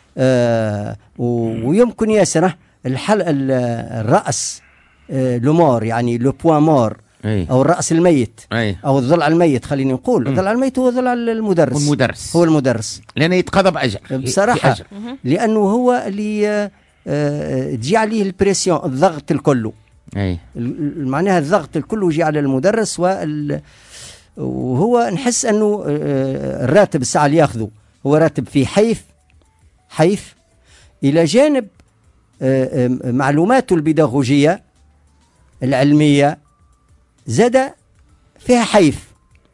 ويمكن ياسر الراس لومور، يعني لو بوان مور او الراس الميت او الضلع الميت، خليني نقول الضلع الميت هو ضلع المدرس، هو المدرس، لانه يتقاضى باجر بصراحه، لانه هو اللي تجي عليه البريسيون، الضغط الكل. معناها الضغط الكل يجي على المدرس، وهو نحس انه الراتب الساعه اللي ياخذه هو راتب في حيف الى جانب معلوماته البيداغوجيه العلميه زاد فيها حيف،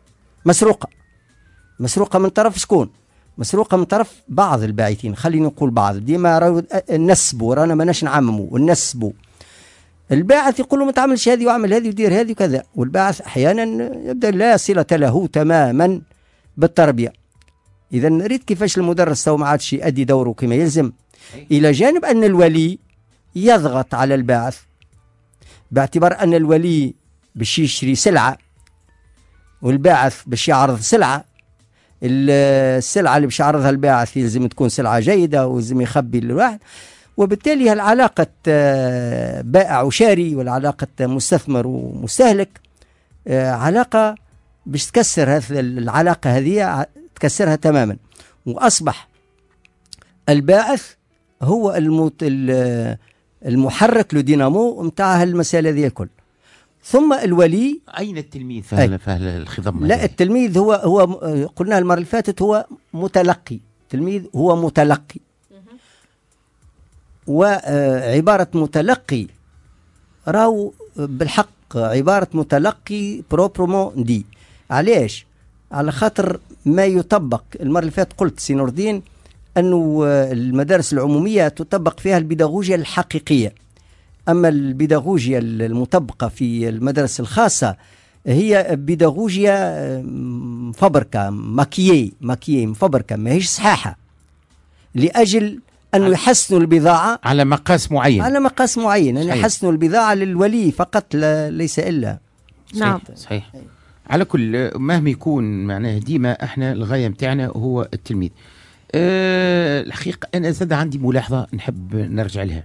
مسروقه من طرف شكون؟ مسروقه من طرف بعض الباعثين، خلينا نقول بعض، ديما نسبوا، رانا ماناش نعمموا ونسبوا. الباعث يقول له ما تعملش هذه واعمل هذه ودير هذه وكذا، والباعث احيانا يبدا لا صله له تماما بالتربيه. اذا نريد كيفاش المدرس تو ما عادش يؤدي دوره كما يلزم، الى جانب ان الولي يضغط على الباعث، باعتبار ان الولي باش يشري سلعه والباعث باش يعرض سلعه، السلعه اللي باش يعرضها الباعث يلزم تكون سلعه جيده ولازم يخبي الواحد، وبالتالي العلاقة بائع وشاري والعلاقة مستثمر ومستهلك علاقة باش تكسر هذه العلاقة، هذه تكسرها تماما، وأصبح الباعث هو المحرك لدينامو متاع هالمسألة هذه الكل. ثم الولي، أين التلميذ في الخضم؟ لا، التلميذ هو قلنا المرة اللي فاتت هو متلقي، التلميذ هو متلقي، وعبارة متلقي راو بالحق عبارة متلقي بروبرومون دي. علاش؟ على خاطر ما يطبق. المرة اللي فاتت قلت سي نور الدين أنه المدارس العمومية تطبق فيها البيداغوجيا الحقيقية، أما البيداغوجيا المطبقة في المدارس الخاصة هي بيداغوجيا مفبركة، ماكيي مفبركة، ما هيش صحاحة، لأجل أنه يحسنوا البضاعة على مقاس معين، أن يحسنوا البضاعة للولي فقط، ليس إلا. نعم صحيح. على كل مهما يكون معناه ديما احنا الغاية متاعنا هو التلميذ. الحقيقة أنا زاد عندي ملاحظة نحب نرجع لها،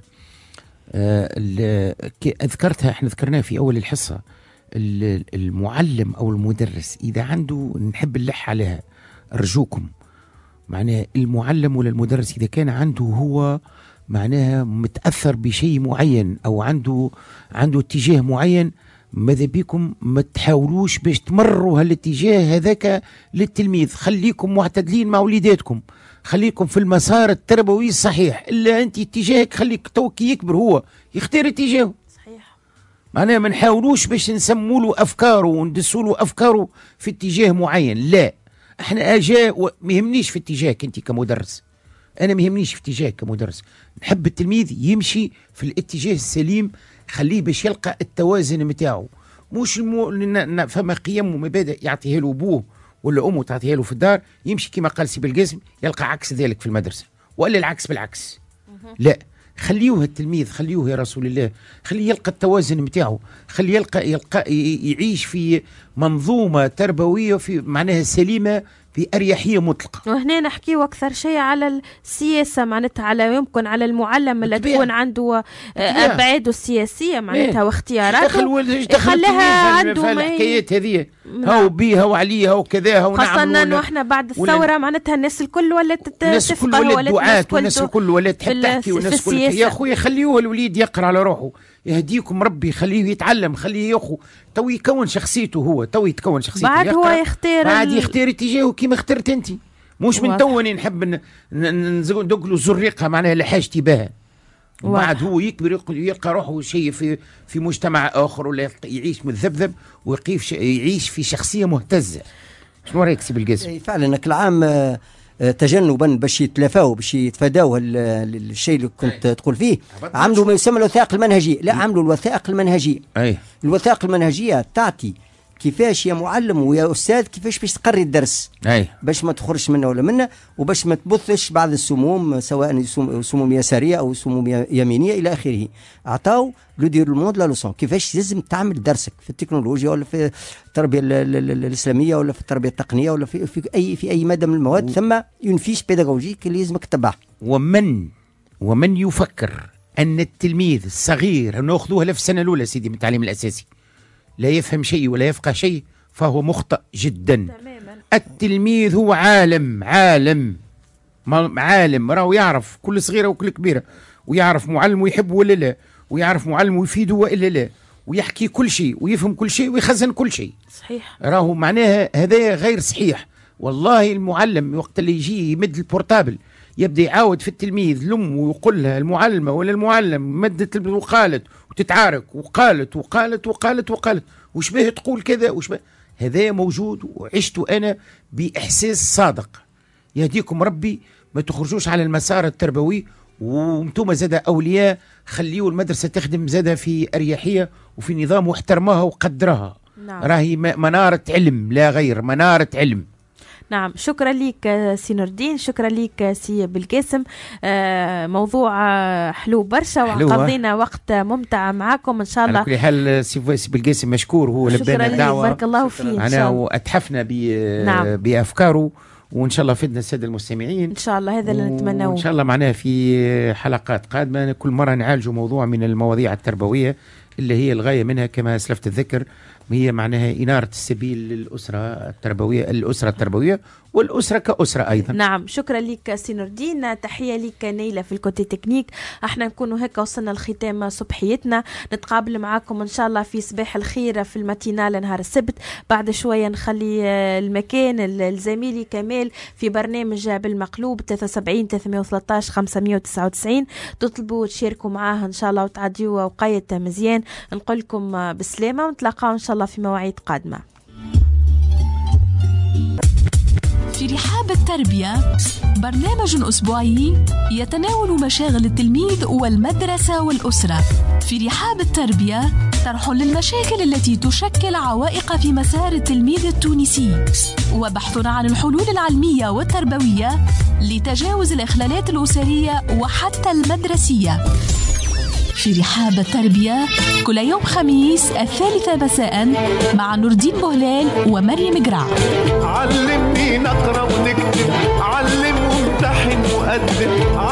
ذكرتها، احنا ذكرناها في أول الحصة، المعلم أو المدرس إذا عنده، نحب نلح عليها أرجوكم، معناها المعلم ولا المدرس إذا كان عنده هو معناها متأثر بشيء معين أو عنده اتجاه معين، ماذا بكم ما تحاولوش باش تمروا هالاتجاه هذاك للتلميذ، خليكم معتدلين مع وليداتكم، خليكم في المسار التربوي الصحيح، إلا أنت اتجاهك خليك توكي يكبر هو يختار اتجاهه صحيح. معناها ما نحاولوش باش نسموا له أفكاره وندسوا له أفكاره في اتجاه معين، لا، احنا ما يهمنيش في اتجاهك انت كمدرس، انا ما يهمنيش في اتجاهك كمدرس، نحب التلميذ يمشي في الاتجاه السليم، خليه باش يلقى التوازن متاعه، مش فما قيم ومبادئ يعطيها له ابوه ولا امه تعطيها له في الدار، يمشي كما قال سي بالقاسم يلقى عكس ذلك في المدرسه، ولا العكس بالعكس. لا، خليوه التلميذ، خليوه يا رسول الله، خليه يلقى التوازن متاعه، خليه يلقى يعيش في منظومة تربوية في معناها سليمة في أريحية مطلقة. وهنا نحكيو أكثر شيء على السياسة، معناتها على يمكن على المعلم اللي تكون عنده أبعاده السياسية معناتها واختياراته يخليها عنده الحكايات هذه هاو بيها وعليها وكذاها، خاصة أنه إحنا بعد الثورة معناتها الناس الكل ولا تفقه ولا الدعاة والناس الكل ولا تحب تحكي والناس الكل. يا أخويا خليوه الوليد يقرأ على روحه، يهديكم ربي، خليه يتعلم، خليه ياخو تو يكون شخصيته، هو تو يتكون شخصيته بعد هو يختار بعد يختار اتجاهه كيما اخترت انت. مش من توني نحب ندق له زريقه معناها لحاجتي بها، وبعد هو يكبر يلقى روحه شيء في مجتمع اخر ولا يعيش مذبذب ويقيف يعيش في شخصيه مهتزه. شنو رايك سي بالقاسم؟ فعلا كل عام تجنبا باش يتلافاو باش يتفاداو الشيء اللي كنت تقول فيه، عملوا ما يسمى الوثائق المنهجيه. لا، عملوا الوثائق المنهجيه. الوثائق المنهجيه تعطي كيفاش يا معلم ويا استاذ كيفاش باش تقري الدرس، باش ما تخرجش منه ولا منه، وباش ما تبثش بعض السموم سواء سموم يساريه او سموم يمينيه الى اخره. عطاو لو ديرولمون لا لوسون كيفاش لازم تعمل درسك في التكنولوجيا ولا في التربيه الاسلاميه ولا في التربيه التقنيه ولا في اي ماده من المواد. ثم اون فيش بيداغوجيك اللي لازمك تتبعها. ومن يفكر ان التلميذ الصغير ناخذوها في السنه الاولى سيدي من التعليم الاساسي لا يفهم شيء ولا يفقه شيء فهو مخطئ جدا. تماما. التلميذ هو عالم راهو يعرف كل صغيرة وكل كبيرة، ويعرف معلم يحبه ولا لا، ويعرف معلم يفيده ولا لا، ويحكي كل شيء ويفهم كل شيء ويخزن كل شيء. صحيح. راهو معناها هذا غير صحيح. والله المعلم وقت اللي يجي يمد البورتابل يبدأ يعاود في التلميذ لأمه ويقول لها المعلمة ولا المعلم مدت وقالت وتتعارك وقالت وش به تقول كذا وش به. هذا موجود وعشته أنا بإحساس صادق. يهديكم ربي ما تخرجوش على المسار التربوي، وانتم زاد أولياء خليوا المدرسة تخدم زاد في أريحية وفي نظام واحترمها وقدرها. نعم. راهي منارة علم لا غير، منارة علم. نعم، شكرا لك سي نور الدين، شكرا لك سي بالقاسم. موضوع حلو برشا وقضينا وقت ممتع معكم ان شاء الله. على كل حال سي بالقاسم مشكور، هو لبانا الدعوه، بارك الله فيه. انا واتحفنا نعم. بافكاره، وان شاء الله فدنا الساده المستمعين ان شاء الله. هذا اللي نتمناه وان شاء الله معناها في حلقات قادمه كل مره نعالجوا موضوع من المواضيع التربويه اللي هي الغايه منها كما اسلفت الذكر هي معناها إنارة السبيل للأسرة التربوية والأسرة كأسرة أيضا. نعم، شكرا لك سي نور الدين. تحية لك نيلة في الكوتي تكنيك. احنا نكونوا هيك وصلنا لختام صبحيتنا. نتقابل معاكم إن شاء الله في صباح الخير في الماتينال نهار السبت. بعد شوية نخلي المكان الزميلي كمال في برنامج بالمقلوب 73 313 599. تطلبوا تشاركوا معاه إن شاء الله وتعديوا وقاية مزيان. نقول لكم بسلامة ونتلاقاو إن شاء الله في مواعيد قادمة. في رحاب التربية برنامج أسبوعي يتناول مشاغل التلميذ والمدرسة والأسرة. في رحاب التربية طرح للمشاكل التي تشكل عوائق في مسار التلميذ التونسي، وبحث عن الحلول العلمية والتربوية لتجاوز الإخلالات الأسرية وحتى المدرسية. في رحاب التربية كل يوم خميس 3 مساء مع نور الدين بهلال ومريم قرع. علمني نقرأ ونكتب، علم وامتحن وقدم.